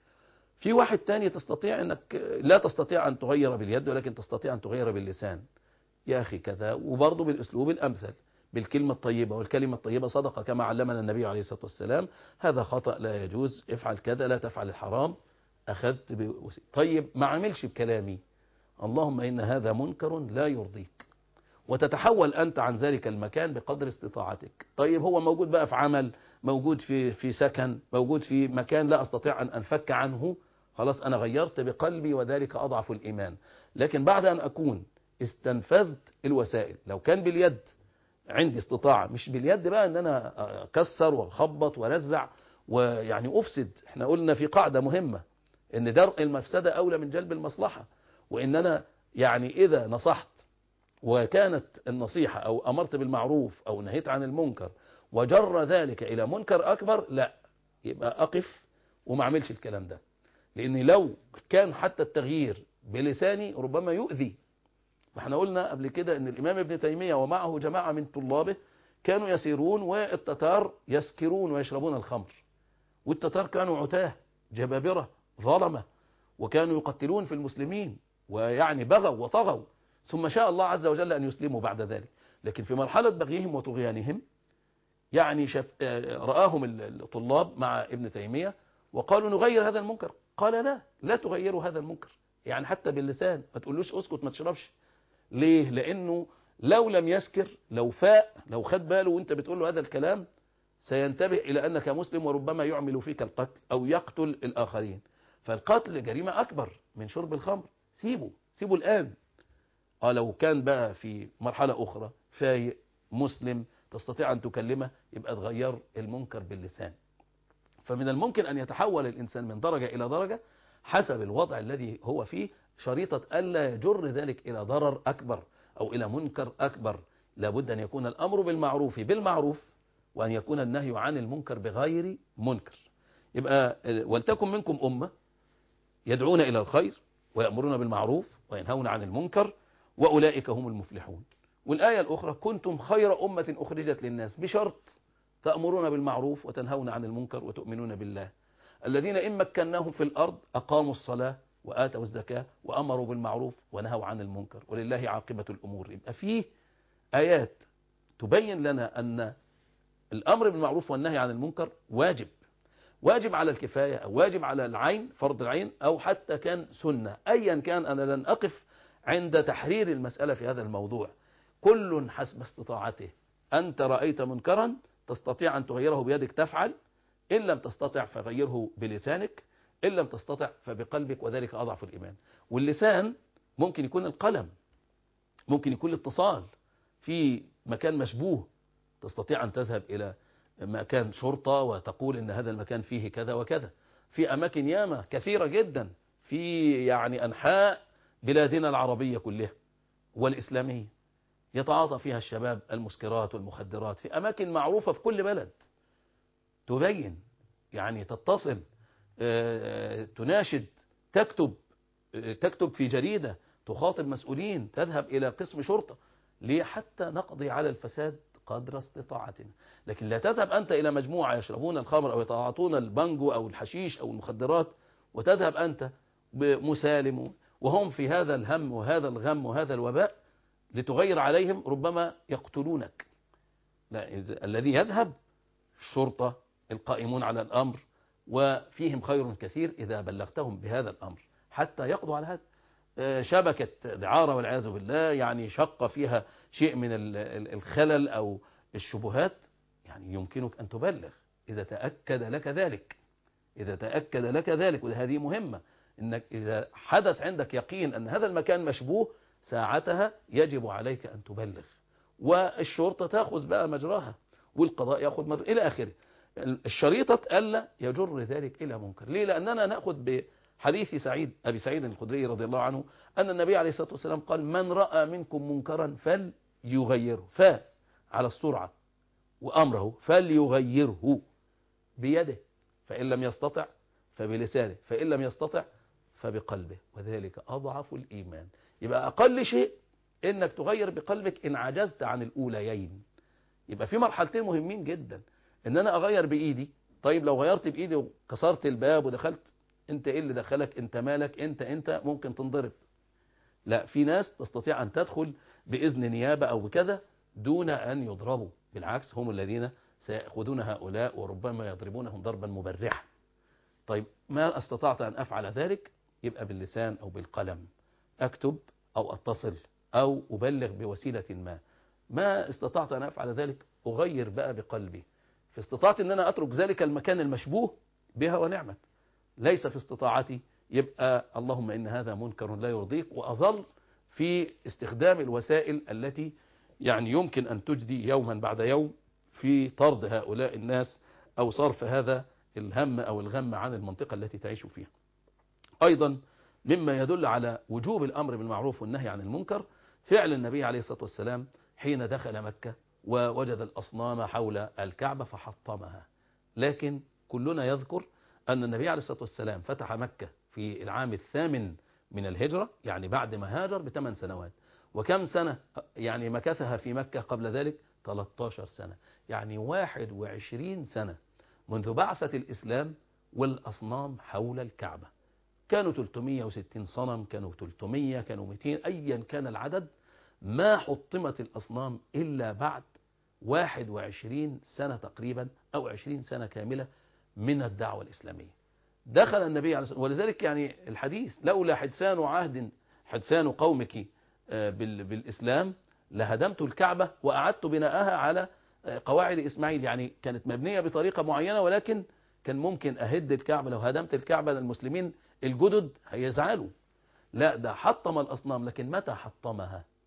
في واحد تاني تستطيع أنك لا تستطيع أن تغير باليد، ولكن تستطيع أن تغير باللسان. يا أخي كذا، وبرضه بالأسلوب الأمثل، بالكلمة الطيبة، والكلمة الطيبة صدقة كما علمنا النبي عليه الصلاة والسلام. هذا خطأ لا يجوز، افعل كذا، لا تفعل الحرام. أخذت طيب ما عملش بكلامي، اللهم إن هذا منكر لا يرضيك، وتتحول أنت عن ذلك المكان بقدر استطاعتك. طيب هو موجود بقى في عمل، موجود في سكن، موجود في مكان لا أستطيع أن أنفك عنه، خلاص أنا غيرت بقلبي وذلك أضعف الإيمان. لكن بعد أن أكون استنفذت الوسائل، لو كان باليد عندي استطاعة، مش باليد بقى أن أنا أكسر وأخبط ورزع ويعني أفسد. احنا قلنا في قاعدة مهمة أن درء المفسدة أولى من جلب المصلحة، وإن أنا يعني إذا نصحت وكانت النصيحة أو أمرت بالمعروف أو نهيت عن المنكر وجر ذلك إلى منكر أكبر، لا، يبقى أقف وما أعملش الكلام ده. لأن لو كان حتى التغيير بلساني ربما يؤذي. احنا قلنا قبل كده ان الامام ابن تيمية ومعه جماعة من طلابه كانوا يسيرون والتتار يسكرون ويشربون الخمر، والتتار كانوا عتاه جبابرة ظلمة، وكانوا يقتلون في المسلمين ويعني بغوا وطغوا، ثم شاء الله عز وجل ان يسلموا بعد ذلك. لكن في مرحلة بغيهم وطغيانهم يعني رآهم الطلاب مع ابن تيمية وقالوا نغير هذا المنكر. قال لا، لا تغيروا هذا المنكر، يعني حتى باللسان ما تقولوش اسكت ما تشربش. ليه؟ لأنه لو لم يسكر، لو فاق، لو خد باله وانت بتقول له هذا الكلام، سينتبه إلى أنك مسلم وربما يعمل فيك القتل أو يقتل الآخرين. فالقتل جريمة أكبر من شرب الخمر. سيبه الآن. لو كان بقى في مرحلة أخرى فايق مسلم تستطيع أن تكلمه، يبقى تغير المنكر باللسان. فمن الممكن أن يتحول الإنسان من درجة إلى درجة حسب الوضع الذي هو فيه، شريطة ألا يجر ذلك إلى ضرر أكبر أو إلى منكر أكبر. لابد أن يكون الأمر بالمعروف بالمعروف، وأن يكون النهي عن المنكر بغير منكر. يبقى ولتكن منكم أمة يدعون إلى الخير ويأمرون بالمعروف وينهون عن المنكر وأولئك هم المفلحون. والآية الأخرى كنتم خير أمة أخرجت للناس، بشرط تأمرون بالمعروف وتنهون عن المنكر وتؤمنون بالله. الذين إن مكناهم في الأرض أقاموا الصلاة وآتوا الزكاة وأمروا بالمعروف ونهوا عن المنكر ولله عاقبة الأمور. يبقى فيه آيات تبين لنا أن الأمر بالمعروف والنهي عن المنكر واجب، واجب على الكفاية أو واجب على العين، فرض العين، أو حتى كان سنة. أيا كان أنا لن أقف عند تحرير المسألة في هذا الموضوع، كل حسب استطاعته. أنت رأيت منكرا تستطيع أن تغيره بيدك تفعل، إن لم تستطع فغيره بلسانك، إن لم تستطع فبقلبك، وذلك أضعف الإيمان. واللسان ممكن يكون القلم، ممكن يكون الاتصال في مكان مشبوه، تستطيع أن تذهب إلى مكان شرطة وتقول إن هذا المكان فيه كذا وكذا. في أماكن ياما كثيرة جدا في يعني أنحاء بلادنا العربية كلها والإسلامية يتعاطى فيها الشباب المسكرات والمخدرات، في أماكن معروفة في كل بلد. تبين يعني تتصل، تناشد، تكتب في جريدة، تخاطب مسؤولين، تذهب إلى قسم شرطة، ليه؟ حتى نقضي على الفساد قدر استطاعتنا. لكن لا تذهب أنت إلى مجموعة يشربون الخمر أو يتعاطون البانجو أو الحشيش أو المخدرات، وتذهب أنت مسالم وهم في هذا الهم وهذا الغم وهذا الوباء لتغير عليهم، ربما يقتلونك. لا، الذي يذهب الشرطة القائمون على الأمر، وفيهم خير كثير إذا بلغتهم بهذا الأمر حتى يقضوا على هذا. شبكة دعارة والعياذ بالله يعني شق فيها شيء من الخلل أو الشبهات، يعني يمكنك أن تبلغ إذا تأكد لك ذلك، إذا تأكد لك ذلك. وهذه مهمة، إنك إذا حدث عندك يقين أن هذا المكان مشبوه، ساعتها يجب عليك أن تبلغ، والشرطة تأخذ بقى مجراها، والقضاء يأخذ مجراها إلى آخره. الشريطة ألا يجر ذلك إلى منكر. ليه؟ لأننا نأخذ بحديث أبي سعيد الخدري رضي الله عنه أن النبي عليه الصلاة والسلام قال: من رأى منكم منكرا فليغيره، على السرعة، وأمره فليغيره بيده، فإن لم يستطع فبلسانه، فإن لم يستطع فبقلبه، وذلك أضعف الإيمان. يبقى أقل شيء إنك تغير بقلبك إن عجزت عن الأوليين. يبقى في مرحلتين مهمين جدا، إن أنا أغير بإيدي. طيب لو غيرت بإيدي وكسرت الباب ودخلت، أنت إيه اللي دخلك؟ أنت مالك؟ أنت ممكن تنضرب. لا، في ناس تستطيع أن تدخل بإذن نيابة أو بكذا دون أن يضربوا، بالعكس هم الذين سيأخذون هؤلاء وربما يضربونهم ضربا مبرحا. طيب ما استطعت أن أفعل ذلك، يبقى باللسان أو بالقلم، أكتب أو أتصل أو أبلغ بوسيلة ما استطعت أن أفعل ذلك، أغير بقى بقلبي. في استطاعتي أن أنا أترك ذلك المكان المشبوه بها ونعمت، ليس في استطاعتي، يبقى اللهم إن هذا منكر لا يرضيك، وأظل في استخدام الوسائل التي يعني يمكن أن تجدي يوما بعد يوم في طرد هؤلاء الناس أو صرف هذا الهم أو الغم عن المنطقة التي تعيش فيها. أيضا مما يدل على وجوب الأمر بالمعروف والنهي عن المنكر فعل النبي عليه الصلاة والسلام حين دخل مكة ووجد الأصنام حول الكعبة فحطمها. لكن كلنا يذكر أن النبي عليه الصلاة والسلام فتح مكة في العام 8 من الهجرة، يعني بعد ما هاجر ب8 سنوات. وكم سنة يعني مكثها في مكة قبل ذلك؟ 13 سنة، يعني 21 سنة منذ بعثة الإسلام والأصنام حول الكعبة. كانوا 360 صنم، كانوا 300، كانوا 200، أيا كان العدد، ما حطمت الأصنام إلا بعد 21 سنة تقريبا أو 20 سنة كاملة من الدعوة الإسلامية. دخل النبي عليه الصلاة والسلام، ولذلك يعني الحديث: لولا حدثان قومك بالإسلام لهدمت الكعبة وأعدت بناءها على قواعد إسماعيل. يعني كانت مبنية بطريقة معينة، ولكن كان ممكن أهد الكعبة. لو هدمت الكعبة المسلمين الجدد هيزعلوا. لا، ده حطم الأصنام. لكن متى حطمها؟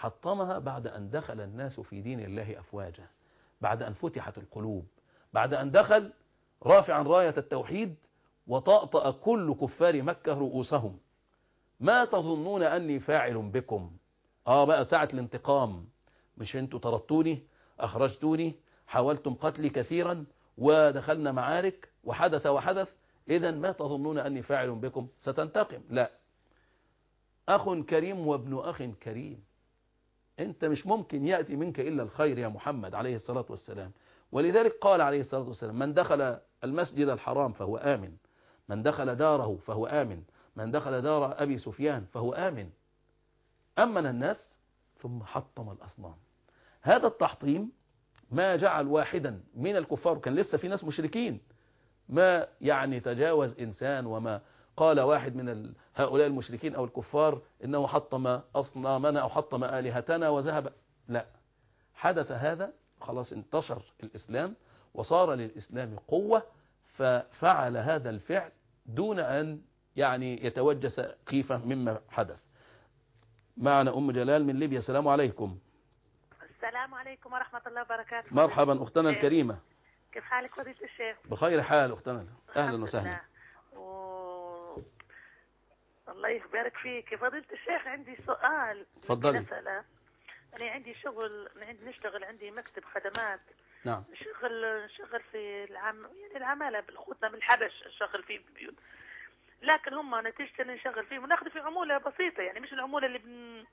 حطمها بعد أن دخل الناس في دين الله أفواجا، بعد أن فتحت القلوب، بعد أن دخل رافعا راية التوحيد وطأطأ كل كفار مكة رؤوسهم. ما تظنون أني فاعل بكم؟ بقى ساعة الانتقام. مش انتوا طردتوني، أخرجتوني، حاولتم قتلي كثيرا، ودخلنا معارك وحدث وحدث، إذا ما تظنون أني فاعل بكم؟ ستنتقم. لا، أخ كريم وابن أخ كريم. أنت مش ممكن يأتي منك إلا الخير يا محمد عليه الصلاة والسلام. ولذلك قال عليه الصلاة والسلام: من دخل المسجد الحرام فهو آمن، من دخل داره فهو آمن، من دخل دار أبي سفيان فهو آمن. أمن الناس ثم حطم الأصنام. هذا التحطيم ما جعل واحدا من الكفار، كان لسه في ناس مشركين، ما يعني تجاوز إنسان وما قال واحد من هؤلاء المشركين أو الكفار إنه حطم أصنامنا أو حطم آلهتنا وذهب. لا، حدث هذا خلاص، انتشر الإسلام وصار للإسلام قوة، ففعل هذا الفعل دون أن يعني يتوجس خيفة مما حدث. معنا أم جلال من ليبيا. السلام عليكم. السلام عليكم ورحمة الله وبركاته. مرحبا أختنا الكريمة. كيف حالك فضيلة الشيخ؟ بخير حال أختنا، أهلا وسهلا. الله يبارك فيك فضيلة الشيخ. عندي سؤال. تفضلي. أنا عندي شغل، نشتغل عندي مكتب خدمات. نعم. نشغل في يعني العمالة بالخدمة بالحبش، نشغل فيه بالبيوت، لكن هم نتيجة اللي نشغل فيه وناخذ فيه عمولة بسيطة، يعني مش العمولة اللي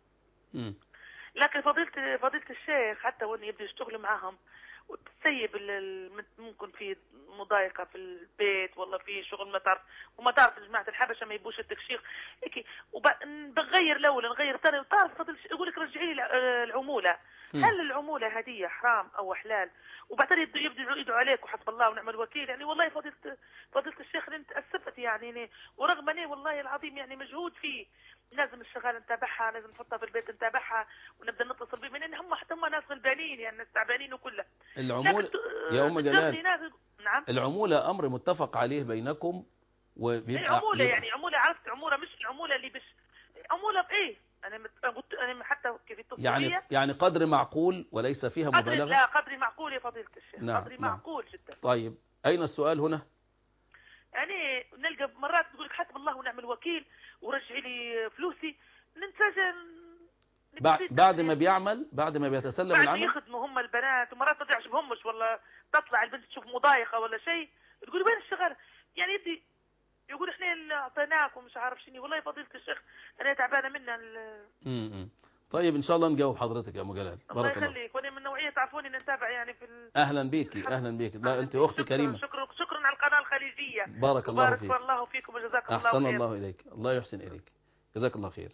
لكن فضيلة الشيخ حتى وين يبدو يشتغلوا معاهم وتسيب ممكن في مضايقة في البيت، والله في شغل ما تعرف، وما تعرف جماعة الحبشة ما يبوش التكشيخ هيك، وبغير الأول نغير ثاني، وتعرف فضيلة يقول لك رجعي لي العمولة. هل العمولة هدية حرام أو حلال؟ وبعدين يبدو يدعوا عليك وحسب الله ونعم الوكيل. يعني والله فضيلة الشيخ انت أسفت يعني ورغم اني والله العظيم يعني مجهود فيه، لازم الشغالة نتابعها، لازم نحطها في البيت نتابعها ونبدا نتصل بهم، لان هم حتى هم ناس غلبانين، يعني ناس تعبانين وكلها. العمولة يا أم جلال، نعم، العمولة أمر متفق عليه بينكم، وبيبقى عمولة يعني عمولة، عرفت عمولة، مش العمولة اللي بش عمولة بإيه؟ أنا حتى كيف التصويرية يعني قدر معقول وليس فيها مبالغة. لا، قدر معقول يا فضيلة الشيخ. نعم. قدر معقول جدا. طيب أين السؤال هنا؟ يعني نلقى مرات تقول لك حسب الله ونعم الوكيل ورجعي لي فلوسي، ننتج بعد ما بيعمل، بعد ما بيتسلم بعد العمل يخدموا هم البنات، ومرات ما تعجبهمش، والله تطلع البنت تشوف مضايقة ولا شيء تقول وين الشغالة، يعني يدي يقول احنا اللي اعطيناكم مش عارف شنو. والله فضيلة الشيخ انا تعبانة منها. طيب ان شاء الله نجاوب حضرتك يا ام جلال. الله يخليك. وانا من نوعية تعرفوني نتابع يعني في اهلا بيكي. اهلا بيكي. لا انت اختي كريمة. شكرا على القناة الخليجية. بارك الله فيك. بارك الله فيكم وجزاكم الله خير. احسن الله اليك. الله يحسن اليك. جزاك الله خير.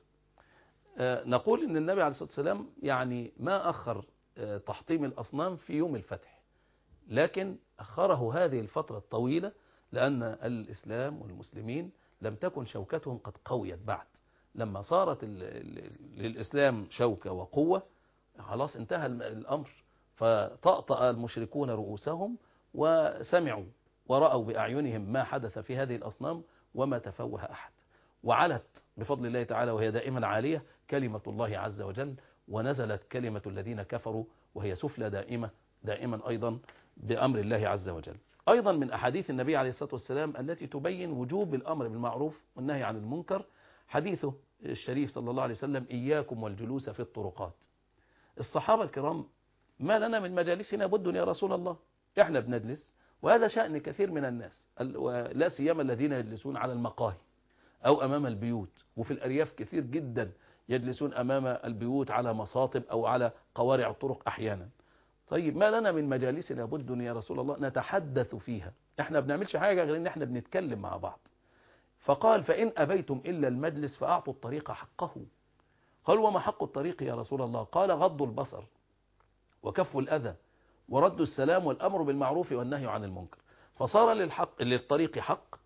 نقول ان النبي عليه الصلاة والسلام يعني ما اخر تحطيم الاصنام في يوم الفتح، لكن اخره هذه الفترة الطويلة لان الاسلام والمسلمين لم تكن شوكتهم قد قويت بعد. لما صارت للإسلام شوكة وقوة خلاص انتهى الأمر، فطأطأ المشركون رؤوسهم وسمعوا ورأوا بأعينهم ما حدث في هذه الأصنام وما تفوه أحد، وعلت بفضل الله تعالى وهي دائما عالية كلمة الله عز وجل، ونزلت كلمة الذين كفروا وهي سفلى دائما أيضا بأمر الله عز وجل. أيضا من أحاديث النبي عليه الصلاة والسلام التي تبين وجوب الأمر بالمعروف والنهي عن المنكر حديثه الشريف صلى الله عليه وسلم: إياكم والجلوس في الطرقات. الصحابة الكرام ما لنا من مجالسنا بد يا رسول الله، احنا بنجلس، وهذا شأن كثير من الناس، لا سيما الذين يجلسون على المقاهي أو أمام البيوت، وفي الأرياف كثير جدا يجلسون أمام البيوت على مصاطب أو على قوارع الطرق أحيانا. طيب ما لنا من مجالسنا بد يا رسول الله نتحدث فيها، احنا بنعملش حاجة غير ان احنا بنتكلم مع بعض. فقال: فإن أبيتم إلا المجلس فأعطوا الطريق حقه. قال: وما حق الطريق يا رسول الله؟ قال: غض البصر وكف الأذى ورد السلام والأمر بالمعروف والنهي عن المنكر. فصار للطريق حق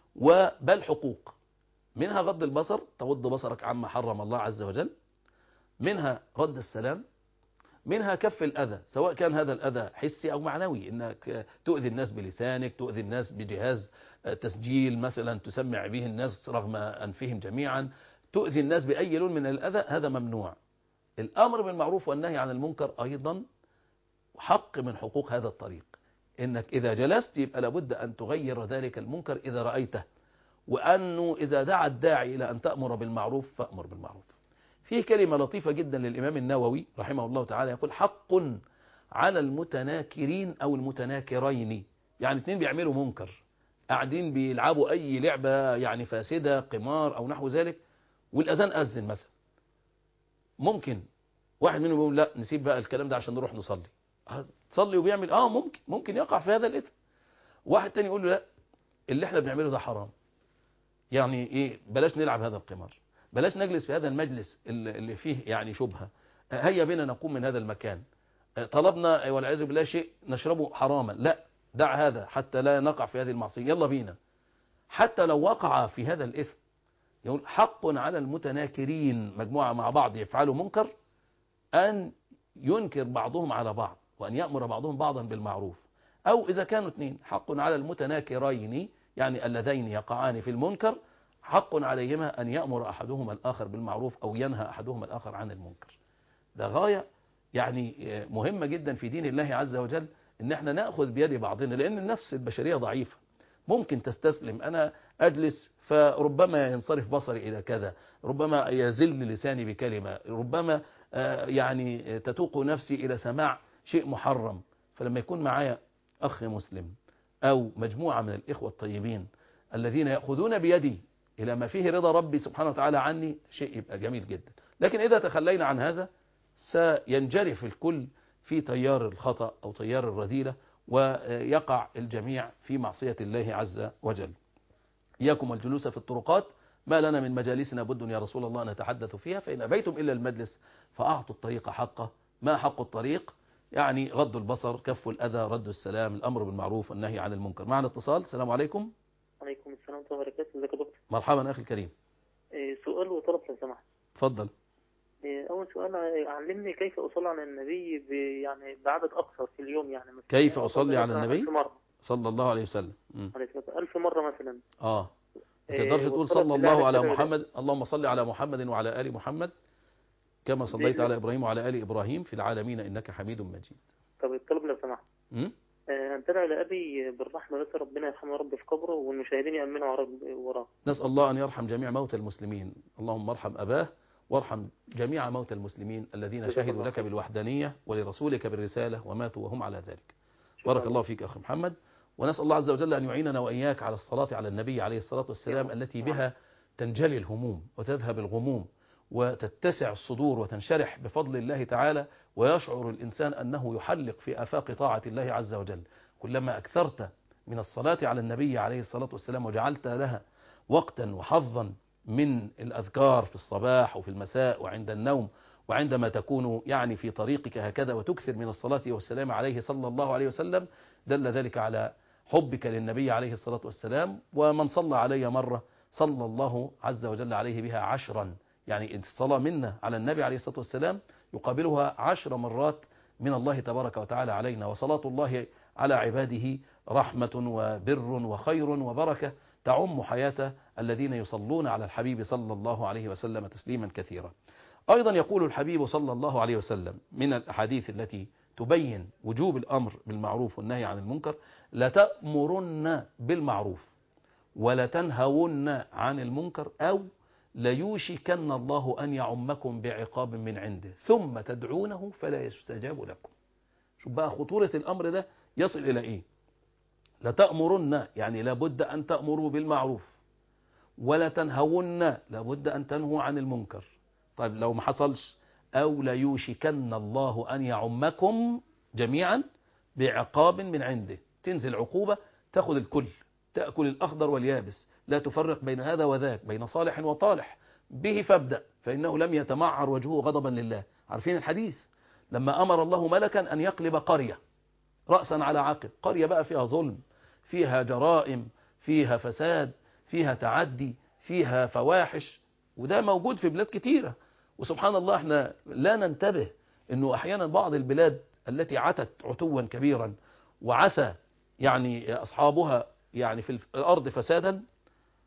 وبل حقوق، منها غض البصر، تغض بصرك عما حرم الله عز وجل، منها رد السلام، منها كف الأذى، سواء كان هذا الأذى حسي أو معنوي، إنك تؤذي الناس بلسانك، تؤذي الناس بجهاز تسجيل مثلا تسمع به الناس رغم أنفهم جميعا، تؤذي الناس بأي لون من الأذى، هذا ممنوع. الأمر بالمعروف والنهي عن المنكر أيضا حق من حقوق هذا الطريق، إنك إذا جلست يبقى لابد أن تغير ذلك المنكر إذا رأيته، وأنه إذا دعا الداعي إلى أن تأمر بالمعروف فأمر بالمعروف. فيه كلمة لطيفة جدا للإمام النووي رحمه الله تعالى، يقول حق على المتناكرين أو المتناكرين، يعني اتنين بيعملوا منكر، قاعدين بيلعبوا أي لعبة يعني فاسدة، قمار أو نحو ذلك، والأذان أذن مثلا، ممكن واحد منهم يقول لا نسيب بقى الكلام ده عشان نروح نصلي، تصلي وبيعمل ممكن يقع في هذا الإثم. واحد تاني يقول له لا، اللي احنا بنعمله ده حرام، يعني ايه، بلاش نلعب هذا القمار، بلاش نجلس في هذا المجلس اللي فيه يعني شبهة، هيا بنا نقوم من هذا المكان، طلبنا والعياذ بالله شيء نشربه حراما، لا دع هذا حتى لا نقع في هذه المعصية، يلا بينا. حتى لو وقع في هذا الإثم يقول حق على المتناكرين، مجموعة مع بعض يفعلوا منكر، أن ينكر بعضهم على بعض وأن يأمر بعضهم بعضا بالمعروف. أو إذا كانوا اثنين حق على المتناكرين، يعني اللذين يقعان في المنكر حق عليهما أن يأمر أحدهما الآخر بالمعروف أو ينهى أحدهما الآخر عن المنكر. ده غاية يعني مهمة جدا في دين الله عز وجل، إن احنا نأخذ بيد بعضنا، لأن النفس البشرية ضعيفة، ممكن تستسلم، أنا أجلس فربما ينصرف بصري إلى كذا، ربما يزل لساني بكلمة، ربما يعني تتوق نفسي إلى سماع شيء محرم. فلما يكون معايا أخ مسلم أو مجموعة من الإخوة الطيبين الذين يأخذون بيدي إلى ما فيه رضا ربي سبحانه وتعالى عني، شيء يبقى جميل جدا. لكن إذا تخلينا عن هذا سينجرف الكل في تيار الخطأ أو تيار الرذيلة، ويقع الجميع في معصية الله عز وجل. إياكم والجلوس في الطرقات، ما لنا من مجالسنا بد يا رسول الله نتحدث فيها، فإن أبيتم إلا المجلس فأعطوا الطريق حقه. ما حق الطريق؟ يعني غض البصر، كف الأذى، رد السلام، الأمر بالمعروف والنهي عن المنكر. معنا اتصال. السلام عليكم. عليكم السلام ورحمة الله وبركاته. ازيك يا دكتور؟ مرحبا أخي الكريم. سؤال وطلب لو سمحت. تفضل. أول سؤال، علمني كيف أصلي على النبي يعني بعدد أكثر في اليوم، يعني مثلا كيف أصلي على النبي 1000 مرة صلى الله عليه وسلم. 1000 مرة مثلا. ما تقدرش تقول صلى الله على محمد، اللهم صل على محمد وعلى آل محمد كما صليت على إبراهيم وعلى آل إبراهيم في العالمين إنك حميد مجيد. طب الطلب لو سمحت، أن تدعي لأبي بالرحمة، بس ربنا يرحمه ربي في قبره، والمشاهدين يأمنوا وراه. نسأل الله أن يرحم جميع موتى المسلمين، اللهم ارحم أباه وارحم جميع موتى المسلمين الذين شهدوا لك بالوحدانية ولرسولك بالرسالة وماتوا وهم على ذلك. بارك الله فيك أخي محمد، ونسأل الله عز وجل أن يعيننا وإياك على الصلاة على النبي عليه الصلاة والسلام، التي بها تنجلي الهموم وتذهب الغموم وتتسع الصدور وتنشرح بفضل الله تعالى، ويشعر الإنسان أنه يحلق في آفاق طاعة الله عز وجل. كلما أكثرت من الصلاة على النبي عليه الصلاة والسلام وجعلت لها وقتا وحظا من الأذكار في الصباح وفي المساء وعند النوم وعندما تكون يعني في طريقك هكذا، وتكثر من الصلاة والسلام عليه صلى الله عليه وسلم، دل ذلك على حبك للنبي عليه الصلاة والسلام. ومن صلى علي مرة صلى الله عز وجل عليه بها 10، يعني الصلاة منا على النبي عليه الصلاة والسلام يقابلها 10 مرات من الله تبارك وتعالى علينا. وصلاة الله على عباده رحمة وبر وخير وبركة تعم حياة الذين يصلون على الحبيب صلى الله عليه وسلم تسليما كثيرا. أيضا يقول الحبيب صلى الله عليه وسلم من الأحاديث التي تبين وجوب الأمر بالمعروف والنهي عن المنكر: لتأمرن بالمعروف ولتنهون عن المنكر، أو ليوشكن الله أن يعمكم بعقاب من عنده ثم تدعونه فلا يستجاب لكم. شوف بقى خطورة الأمر ده يصل إلى إيه. لتأمرن يعني لابد أن تأمروا بالمعروف، ولتنهون لابد أن تنهوا عن المنكر. طيب لو ما حصلش: أو ليوشكن الله أن يعمكم جميعا بعقاب من عنده، تنزل عقوبة تأخذ الكل، تأكل الأخضر واليابس، لا تفرق بين هذا وذاك، بين صالح وطالح، به فابدأ فإنه لم يتمعر وجهه غضبا لله. عارفين الحديث لما أمر الله ملكا أن يقلب قرية رأسا على عقب، قرية بقى فيها ظلم، فيها جرائم، فيها فساد، فيها تعدي، فيها فواحش، وده موجود في بلاد كتيرة. وسبحان الله احنا لا ننتبه انه احيانا بعض البلاد التي عتت عتوا كبيرا وعثى يعني اصحابها يعني في الارض فسادا،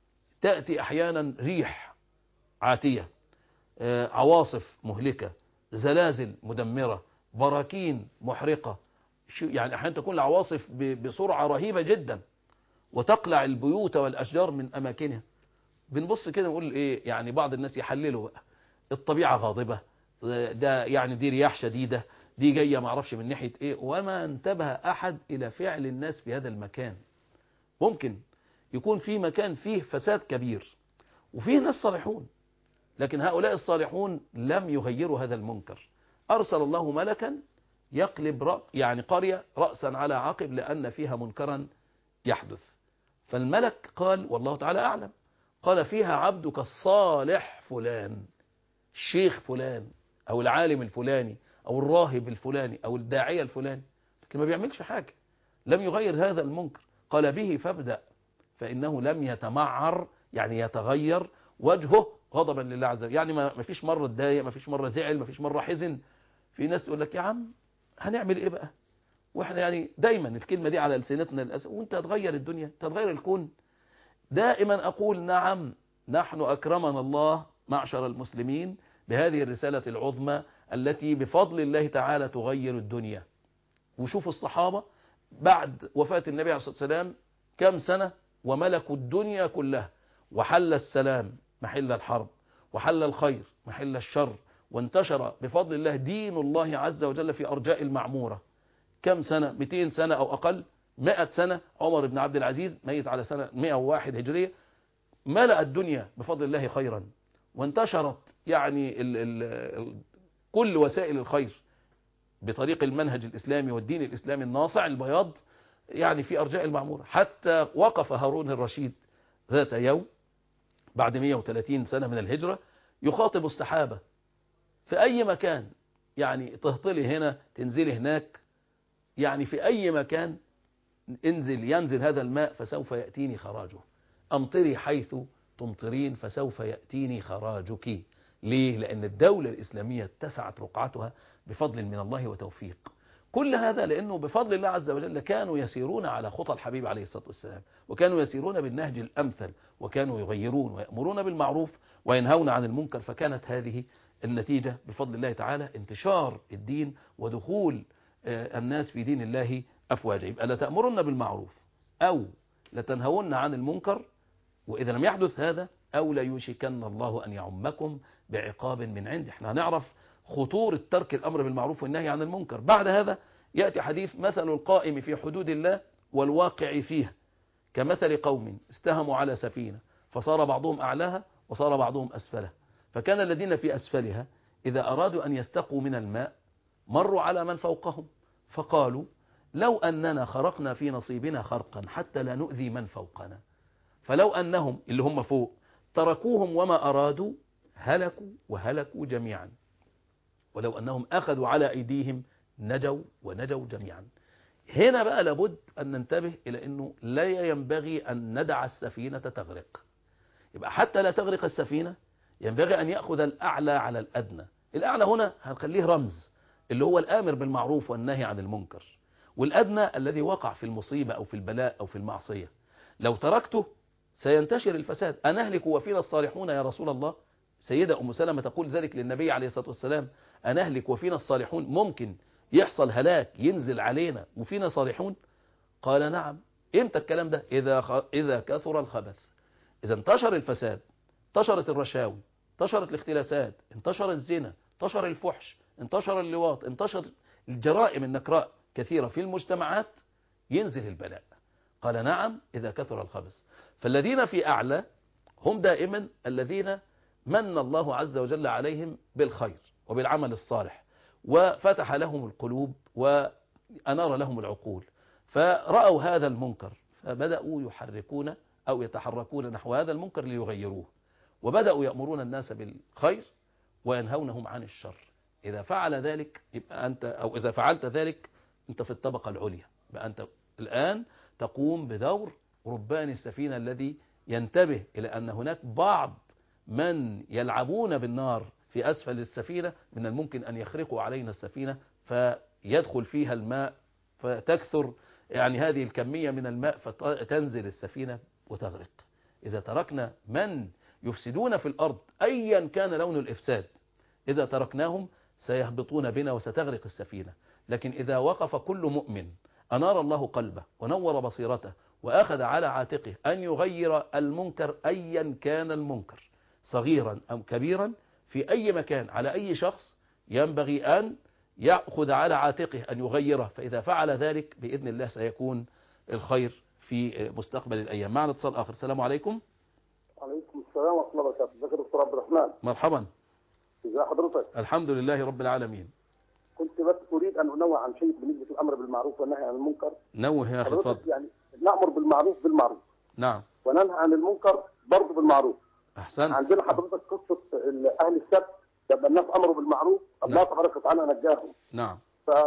تأتي احيانا ريح عاتية، عواصف مهلكة، زلازل مدمرة، براكين محرقة، يعني أحيانا تكون العواصف بسرعة رهيبة جدا وتقلع البيوت والأشجار من أماكنها. بنبص كده ونقول إيه؟ يعني بعض الناس يحللوا بقى الطبيعة غاضبة، ده يعني دي رياح شديدة، دي جاية معرفش من ناحية إيه، وما انتبه أحد إلى فعل الناس في هذا المكان. ممكن يكون في مكان فيه فساد كبير وفيه ناس صالحون، لكن هؤلاء الصالحون لم يغيروا هذا المنكر. أرسل الله ملكا يقلب يعني قرية رأسا على عقب لأن فيها منكرا يحدث. فالملك قال والله تعالى أعلم، قال فيها عبدك الصالح فلان، الشيخ فلان أو العالم الفلاني أو الراهب الفلاني أو الداعية الفلاني، لكن ما بيعملش حاجة، لم يغير هذا المنكر. قال به فابدأ فإنه لم يتمعر، يعني يتغير وجهه غضبا لله عز وجل. يعني ما فيش مرة اتضايق، ما فيش مرة زعل، ما فيش مرة حزن. في ناس تقول لك يا عم هنعمل ايه بقى، واحنا يعني دايما الكلمة دي على ألسنتنا للأسف، وانت هتغير الدنيا، هتغير الكون. دائما أقول نعم، نحن أكرمنا الله معشر المسلمين بهذه الرسالة العظمى التي بفضل الله تعالى تغير الدنيا. وشوفوا الصحابة بعد وفاة النبي عليه الصلاة والسلام كم سنة وملكوا الدنيا كلها، وحل السلام محل الحرب، وحل الخير محل الشر، وانتشر بفضل الله دين الله عز وجل في أرجاء المعمورة. كم سنة؟ 200 سنة أو أقل، 100 سنة. عمر بن عبد العزيز ميت على سنة 101 هجرية، ملأ الدنيا بفضل الله خيرا، وانتشرت يعني كل وسائل الخير بطريق المنهج الإسلامي والدين الإسلامي الناصع البياض يعني في أرجاء المعمورة. حتى وقف هارون الرشيد ذات يوم بعد 130 سنة من الهجرة يخاطب السحابة في أي مكان، يعني تهطلي هنا تنزلي هناك، يعني في أي مكان ينزل هذا الماء فسوف يأتيني خراجه، أمطري حيث تمطرين فسوف يأتيني خراجك. ليه؟ لأن الدولة الإسلامية اتسعت رقعتها بفضل من الله وتوفيق. كل هذا لأنه بفضل الله عز وجل كانوا يسيرون على خطى الحبيب عليه الصلاة والسلام، وكانوا يسيرون بالنهج الأمثل، وكانوا يغيرون ويأمرون بالمعروف وينهون عن المنكر. فكانت هذه النتيجة بفضل الله تعالى انتشار الدين ودخول الناس في دين الله أفواجا. يبقى لا تأمرن بالمعروف أو لتنهون عن المنكر، وإذا لم يحدث هذا أو لا يوشكن الله أن يعمكم بعقاب من عنده. احنا هنعرف خطورة ترك الأمر بالمعروف والنهي عن المنكر. بعد هذا يأتي حديث مثل القائم في حدود الله والواقع فيها كمثل قوم استهموا على سفينة فصار بعضهم أعلاها وصار بعضهم أسفلها، فكان الذين في أسفلها إذا أرادوا أن يستقوا من الماء مروا على من فوقهم فقالوا لو أننا خرقنا في نصيبنا خرقا حتى لا نؤذي من فوقنا، فلو أنهم اللي هم فوق تركوهم وما أرادوا هلكوا وهلكوا جميعا، ولو أنهم أخذوا على أيديهم نجوا ونجوا جميعا. هنا بقى لابد أن ننتبه إلى أنه لا ينبغي أن ندع السفينة تغرق. يبقى حتى لا تغرق السفينة ينبغي أن يأخذ الأعلى على الأدنى. الأعلى هنا هنخليه رمز اللي هو الآمر بالمعروف والنهي عن المنكر، والأدنى الذي وقع في المصيبة أو في البلاء أو في المعصية. لو تركته سينتشر الفساد. أنهلك وفينا الصالحون يا رسول الله؟ سيدة أم سلمة تقول ذلك للنبي عليه الصلاة والسلام، أنهلك وفينا الصالحون؟ ممكن يحصل هلاك ينزل علينا وفينا صالحون؟ قال نعم. إمتى الكلام ده؟ إذا كثر الخبث، إذا انتشر الفساد، انتشرت الرشاوي، انتشرت الاختلاسات، انتشر الزنا، انتشر الفحش، انتشر اللواط، انتشر الجرائم النكراء كثيرة في المجتمعات، ينزل البلاء. قال نعم إذا كثر الخبث. فالذين في أعلى هم دائما الذين من الله عز وجل عليهم بالخير وبالعمل الصالح، وفتح لهم القلوب وأنار لهم العقول، فرأوا هذا المنكر فبدأوا يحركون أو يتحركون نحو هذا المنكر ليغيروه، وبدأوا يأمرون الناس بالخير وينهونهم عن الشر. إذا فعل ذلك يبقى أنت، أو إذا فعلت ذلك أنت في الطبقة العليا، يبقى أنت الآن تقوم بدور ربان السفينة الذي ينتبه إلى أن هناك بعض من يلعبون بالنار في أسفل السفينة، من الممكن أن يخرقوا علينا السفينة فيدخل فيها الماء فتكثر يعني هذه الكمية من الماء فتنزل السفينة وتغرق. إذا تركنا من يفسدون في الأرض أيا كان لون الإفساد، إذا تركناهم سيهبطون بنا وستغرق السفينة. لكن إذا وقف كل مؤمن أنار الله قلبه ونور بصيرته وأخذ على عاتقه أن يغير المنكر أيا كان المنكر صغيرا أو كبيرا في أي مكان على أي شخص، ينبغي أن يأخذ على عاتقه أن يغيره. فإذا فعل ذلك بإذن الله سيكون الخير في مستقبل الأيام. معنا اتصال آخر. السلام عليكم. وعليكم السلام ورحمة الله وبركاته. ازيك يا دكتور عبد الرحمن؟ مرحبا. ازي حضرتك؟ الحمد لله رب العالمين. كنت بس أريد أن أنوه عن شيء بالنسبة للأمر بالمعروف والنهي عن المنكر. نوه يا أخي اتفضل. يعني نأمر بالمعروف بالمعروف. نعم. وننهى عن المنكر برضه بالمعروف. أحسنت. عندنا حضرتك قصة أهل السبت لما الناس أمروا بالمعروف الله تبارك وتعالى نجاهم. نعم.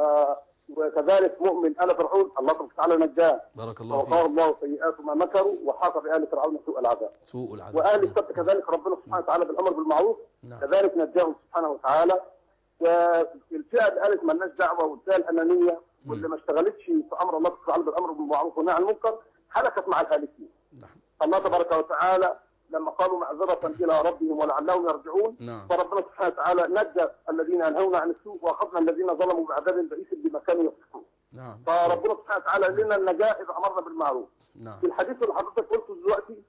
وكذلك مؤمن آل فرعون الله تبارك وتعالى نجاه. بارك الله فيك. ووقاه الله سيئات ما مكروا وحاق بآل فرعون سوء العذاب. سوء العذاب. وأهل السبت كذلك ربنا سبحانه وتعالى بالأمر بالمعروف نعم. كذلك نجاهم سبحانه وتعالى. والفئة اللي قالت مالناش دعوة والفئة الأنانية واللي ما اشتغلتش في أمر الله سبحانه وتعالى بالأمر بالمعروف والنهي عن المنكر هلكت مع الهالكين. نعم. الله تبارك وتعالى لما قالوا معذرة إلى ربهم ولعلهم يرجعون. نعم. فربنا سبحانه وتعالى نجى الذين ينهون عن السوء وأخذنا الذين ظلموا بعذاب بئيس بما كانوا يفسقون. نعم. فربنا سبحانه وتعالى لنا النجاة إذا أمرنا بالمعروف. نعم. في الحديث اللي حضرتك قلته دلوقتي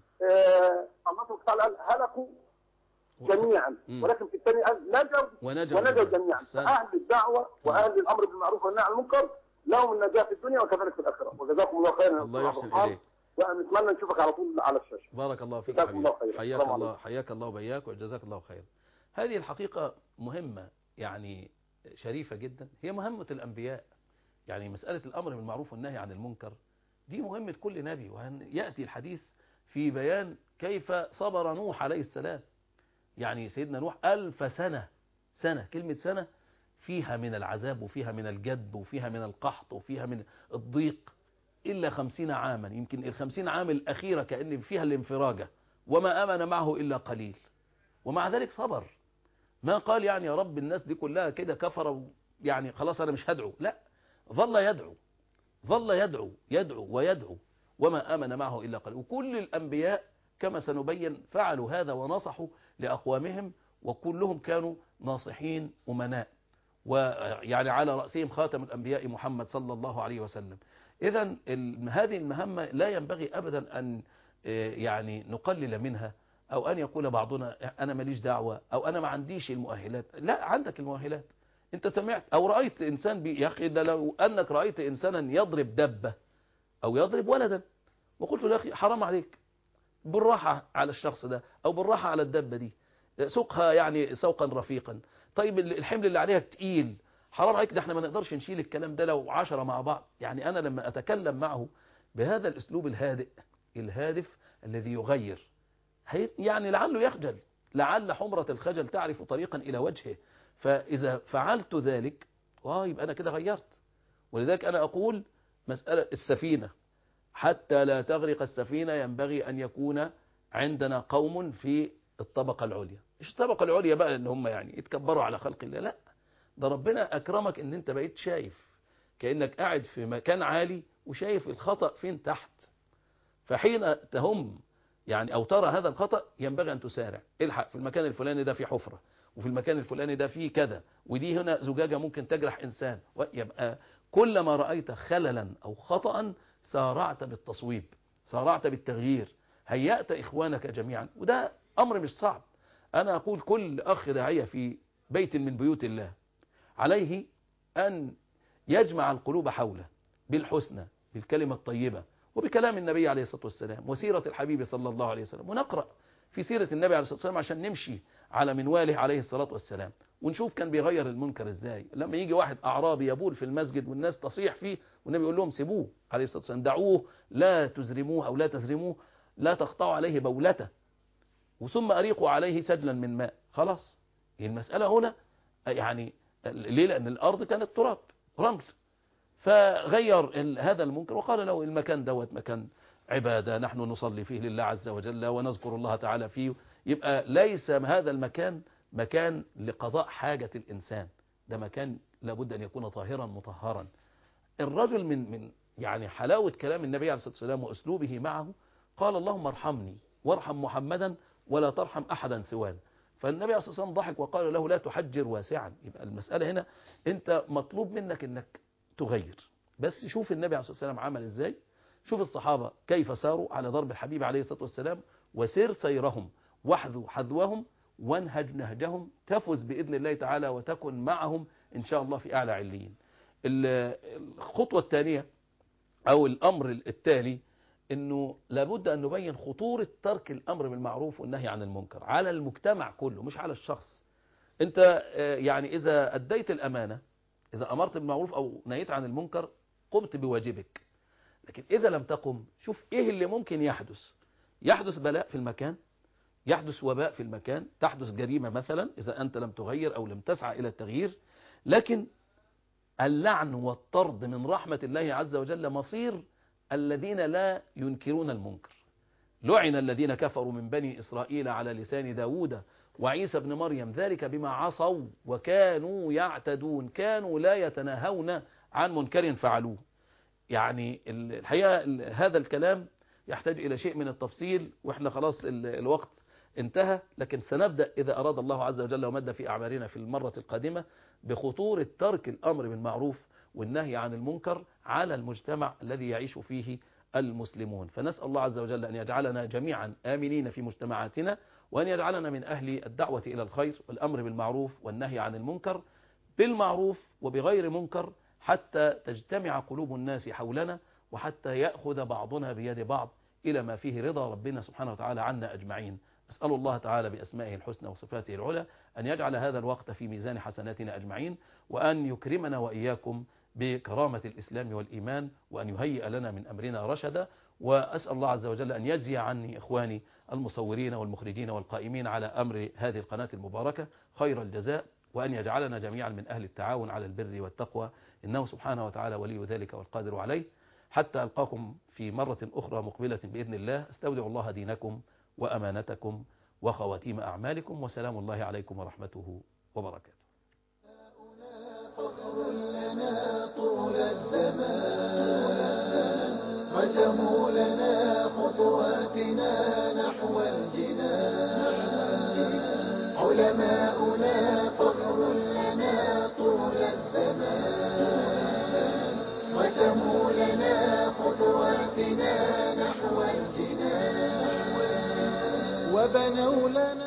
الله سبحانه وتعالى قال هلكوا جميعا، ولكن في الثاني قال ونجوا جميعا. فأهل الدعوة وأهل الأمر بالمعروف والنهي عن المنكر لهم النجاة في الدنيا وكذلك في الآخرة. وجزاكم الله خيرا. الله يحسن إليك. ونتمنى نشوفك على طول على الشاشة. بارك الله فيك حبيبي. حياك الله وبياك وجزاك الله خير. هذه الحقيقة مهمة يعني شريفة جدا، هي مهمة الأنبياء. يعني مسألة الأمر بالمعروف والنهي عن المنكر دي مهمة كل نبي. ويأتي الحديث في بيان كيف صبر نوح عليه السلام. يعني سيدنا نوح 1000 سنة كلمة سنة فيها من العذاب وفيها من الجدب وفيها من القحط وفيها من الضيق إلا 50 عاما. يمكن 50 عام الأخيرة كأن فيها الانفراجة وما آمن معه إلا قليل، ومع ذلك صبر. ما قال يعني يا رب الناس دي كلها كده كفروا يعني خلاص أنا مش هدعو، لا، ظل يدعو ويدعو وما آمن معه إلا قليل. وكل الأنبياء كما سنبين فعلوا هذا ونصحوا لأقوامهم، وكلهم كانوا ناصحين أمناء، ويعني على رأسهم خاتم الأنبياء محمد صلى الله عليه وسلم. إذن هذه المهمة لا ينبغي أبدا أن يعني نقلل منها، أو أن يقول بعضنا أنا ماليش دعوة أو أنا ما عنديش المؤهلات. لا، عندك المؤهلات. أنت سمعت أو رأيت إنسان يا أخي ده لو أنك رأيت إنسانا يضرب دبة أو يضرب ولدا وقلت له يا أخي حرام عليك، بالراحة على الشخص ده أو بالراحة على الدبة دي، سوقها يعني سوقا رفيقا. طيب الحمل اللي عليها تقيل، حرام عليك، ده احنا ما نقدرش نشيل الكلام ده لو 10 مع بعض. يعني أنا لما أتكلم معه بهذا الأسلوب الهادئ الهادف الذي يغير، يعني لعله يخجل، لعل حمرة الخجل تعرف طريقا إلى وجهه. فإذا فعلت ذلك يبقى أنا كده غيرت. ولذلك أنا أقول مسألة السفينة حتى لا تغرق السفينة ينبغي أن يكون عندنا قوم في الطبقة العليا. مش الطبقة العليا بقى ان هم يعني يتكبروا على خلق الله، لا، ده ربنا أكرمك ان انت بقيت شايف كأنك قاعد في مكان عالي وشايف الخطأ فين تحت. فحين تهم يعني أو ترى هذا الخطأ ينبغي أن تسارع، الحق في المكان الفلاني ده في حفرة، وفي المكان الفلاني ده في كذا، ودي هنا زجاجة ممكن تجرح إنسان. يبقى كلما رأيت خللا أو خطأ سارعت بالتصويب، سارعت بالتغيير، هيأت إخوانك جميعا. وده أمر مش صعب. أنا أقول كل أخ داعية في بيت من بيوت الله عليه أن يجمع القلوب حوله بالحسنى، بالكلمة الطيبة، وبكلام النبي عليه الصلاة والسلام وسيرة الحبيب صلى الله عليه وسلم، ونقرأ في سيرة النبي عليه الصلاة والسلام عشان نمشي على منواله عليه الصلاة والسلام، ونشوف كان بيغير المنكر ازاي. لما يجي واحد أعرابي يبول في المسجد والناس تصيح فيه والنبي يقول لهم سيبوه عليه الصلاة والسلام، دعوه، لا تزرموه أو لا تزرموه، لا تقطعوا عليه بولته، وثم أريقوا عليه سجلا من ماء. خلاص المسألة هنا يعني ليه؟ لأن الأرض كانت تراب رمل، فغير هذا المنكر وقال له المكان دوت مكان عبادة نحن نصلي فيه لله عز وجل ونذكر الله تعالى فيه. يبقى ليس هذا المكان مكان لقضاء حاجة الإنسان، ده مكان لابد أن يكون طاهرا مطهرا. الرجل من يعني حلاوة كلام النبي عليه الصلاة والسلام وأسلوبه معه قال اللهم ارحمني وارحم محمدا ولا ترحم أحدا سوانا. فالنبي عليه الصلاة والسلام ضحك وقال له لا تحجر واسعا. يبقى المسألة هنا أنت مطلوب منك أنك تغير، بس شوف النبي عليه الصلاة والسلام عمل إزاي، شوف الصحابة كيف ساروا على ضرب الحبيب عليه الصلاة والسلام، وسير سيرهم واحذو حذوهم وانهج نهجهم، تفز بإذن الله تعالى وتكن معهم إن شاء الله في أعلى عليين. الخطوة الثانية أو الأمر التالي أنه لابد أن نبين خطورة ترك الأمر بالمعروف والنهي عن المنكر على المجتمع كله مش على الشخص. أنت يعني إذا أديت الأمانة، إذا أمرت بالمعروف أو نهيت عن المنكر قمت بواجبك، لكن إذا لم تقم شوف إيه اللي ممكن يحدث بلاء في المكان، يحدث وباء في المكان، تحدث جريمة مثلا إذا أنت لم تغير أو لم تسعى إلى التغيير. لكن اللعن والطرد من رحمة الله عز وجل مصير الذين لا ينكرون المنكر. لعن الذين كفروا من بني إسرائيل على لسان داود وعيسى بن مريم ذلك بما عصوا وكانوا يعتدون، كانوا لا يتناهون عن منكر فعلوه. يعني الحقيقة هذا الكلام يحتاج إلى شيء من التفصيل، وإحنا خلاص الوقت انتهى، لكن سنبدأ إذا أراد الله عز وجل ومد في أعمارنا في المرة القادمة بخطورة ترك الأمر بالمعروف والنهي عن المنكر على المجتمع الذي يعيش فيه المسلمون. فنسأل الله عز وجل أن يجعلنا جميعا آمنين في مجتمعاتنا، وأن يجعلنا من أهل الدعوة إلى الخير والأمر بالمعروف والنهي عن المنكر بالمعروف وبغير منكر، حتى تجتمع قلوب الناس حولنا، وحتى يأخذ بعضنا بيد بعض إلى ما فيه رضا ربنا سبحانه وتعالى عنا أجمعين. أسأل الله تعالى بأسمائه الحسنى وصفاته العلى أن يجعل هذا الوقت في ميزان حسناتنا أجمعين، وأن يكرمنا وإياكم بكرامة الإسلام والإيمان، وأن يهيئ لنا من أمرنا رشدا. وأسأل الله عز وجل أن يجزي عني إخواني المصورين والمخرجين والقائمين على أمر هذه القناة المباركة خير الجزاء، وأن يجعلنا جميعا من أهل التعاون على البر والتقوى، إنه سبحانه وتعالى ولي ذلك والقادر عليه. حتى ألقاكم في مرة أخرى مقبلة بإذن الله، استودع الله دينكم وأمانتكم وخواتيم أعمالكم، وسلام الله عليكم ورحمته وبركاته. فخر لنا طول الزمان، رسموا لنا خطواتنا نحو الجنان. علماؤنا فخر لنا طول الزمان، رسموا لنا خطواتنا نحو الجنان، وبنوا لنا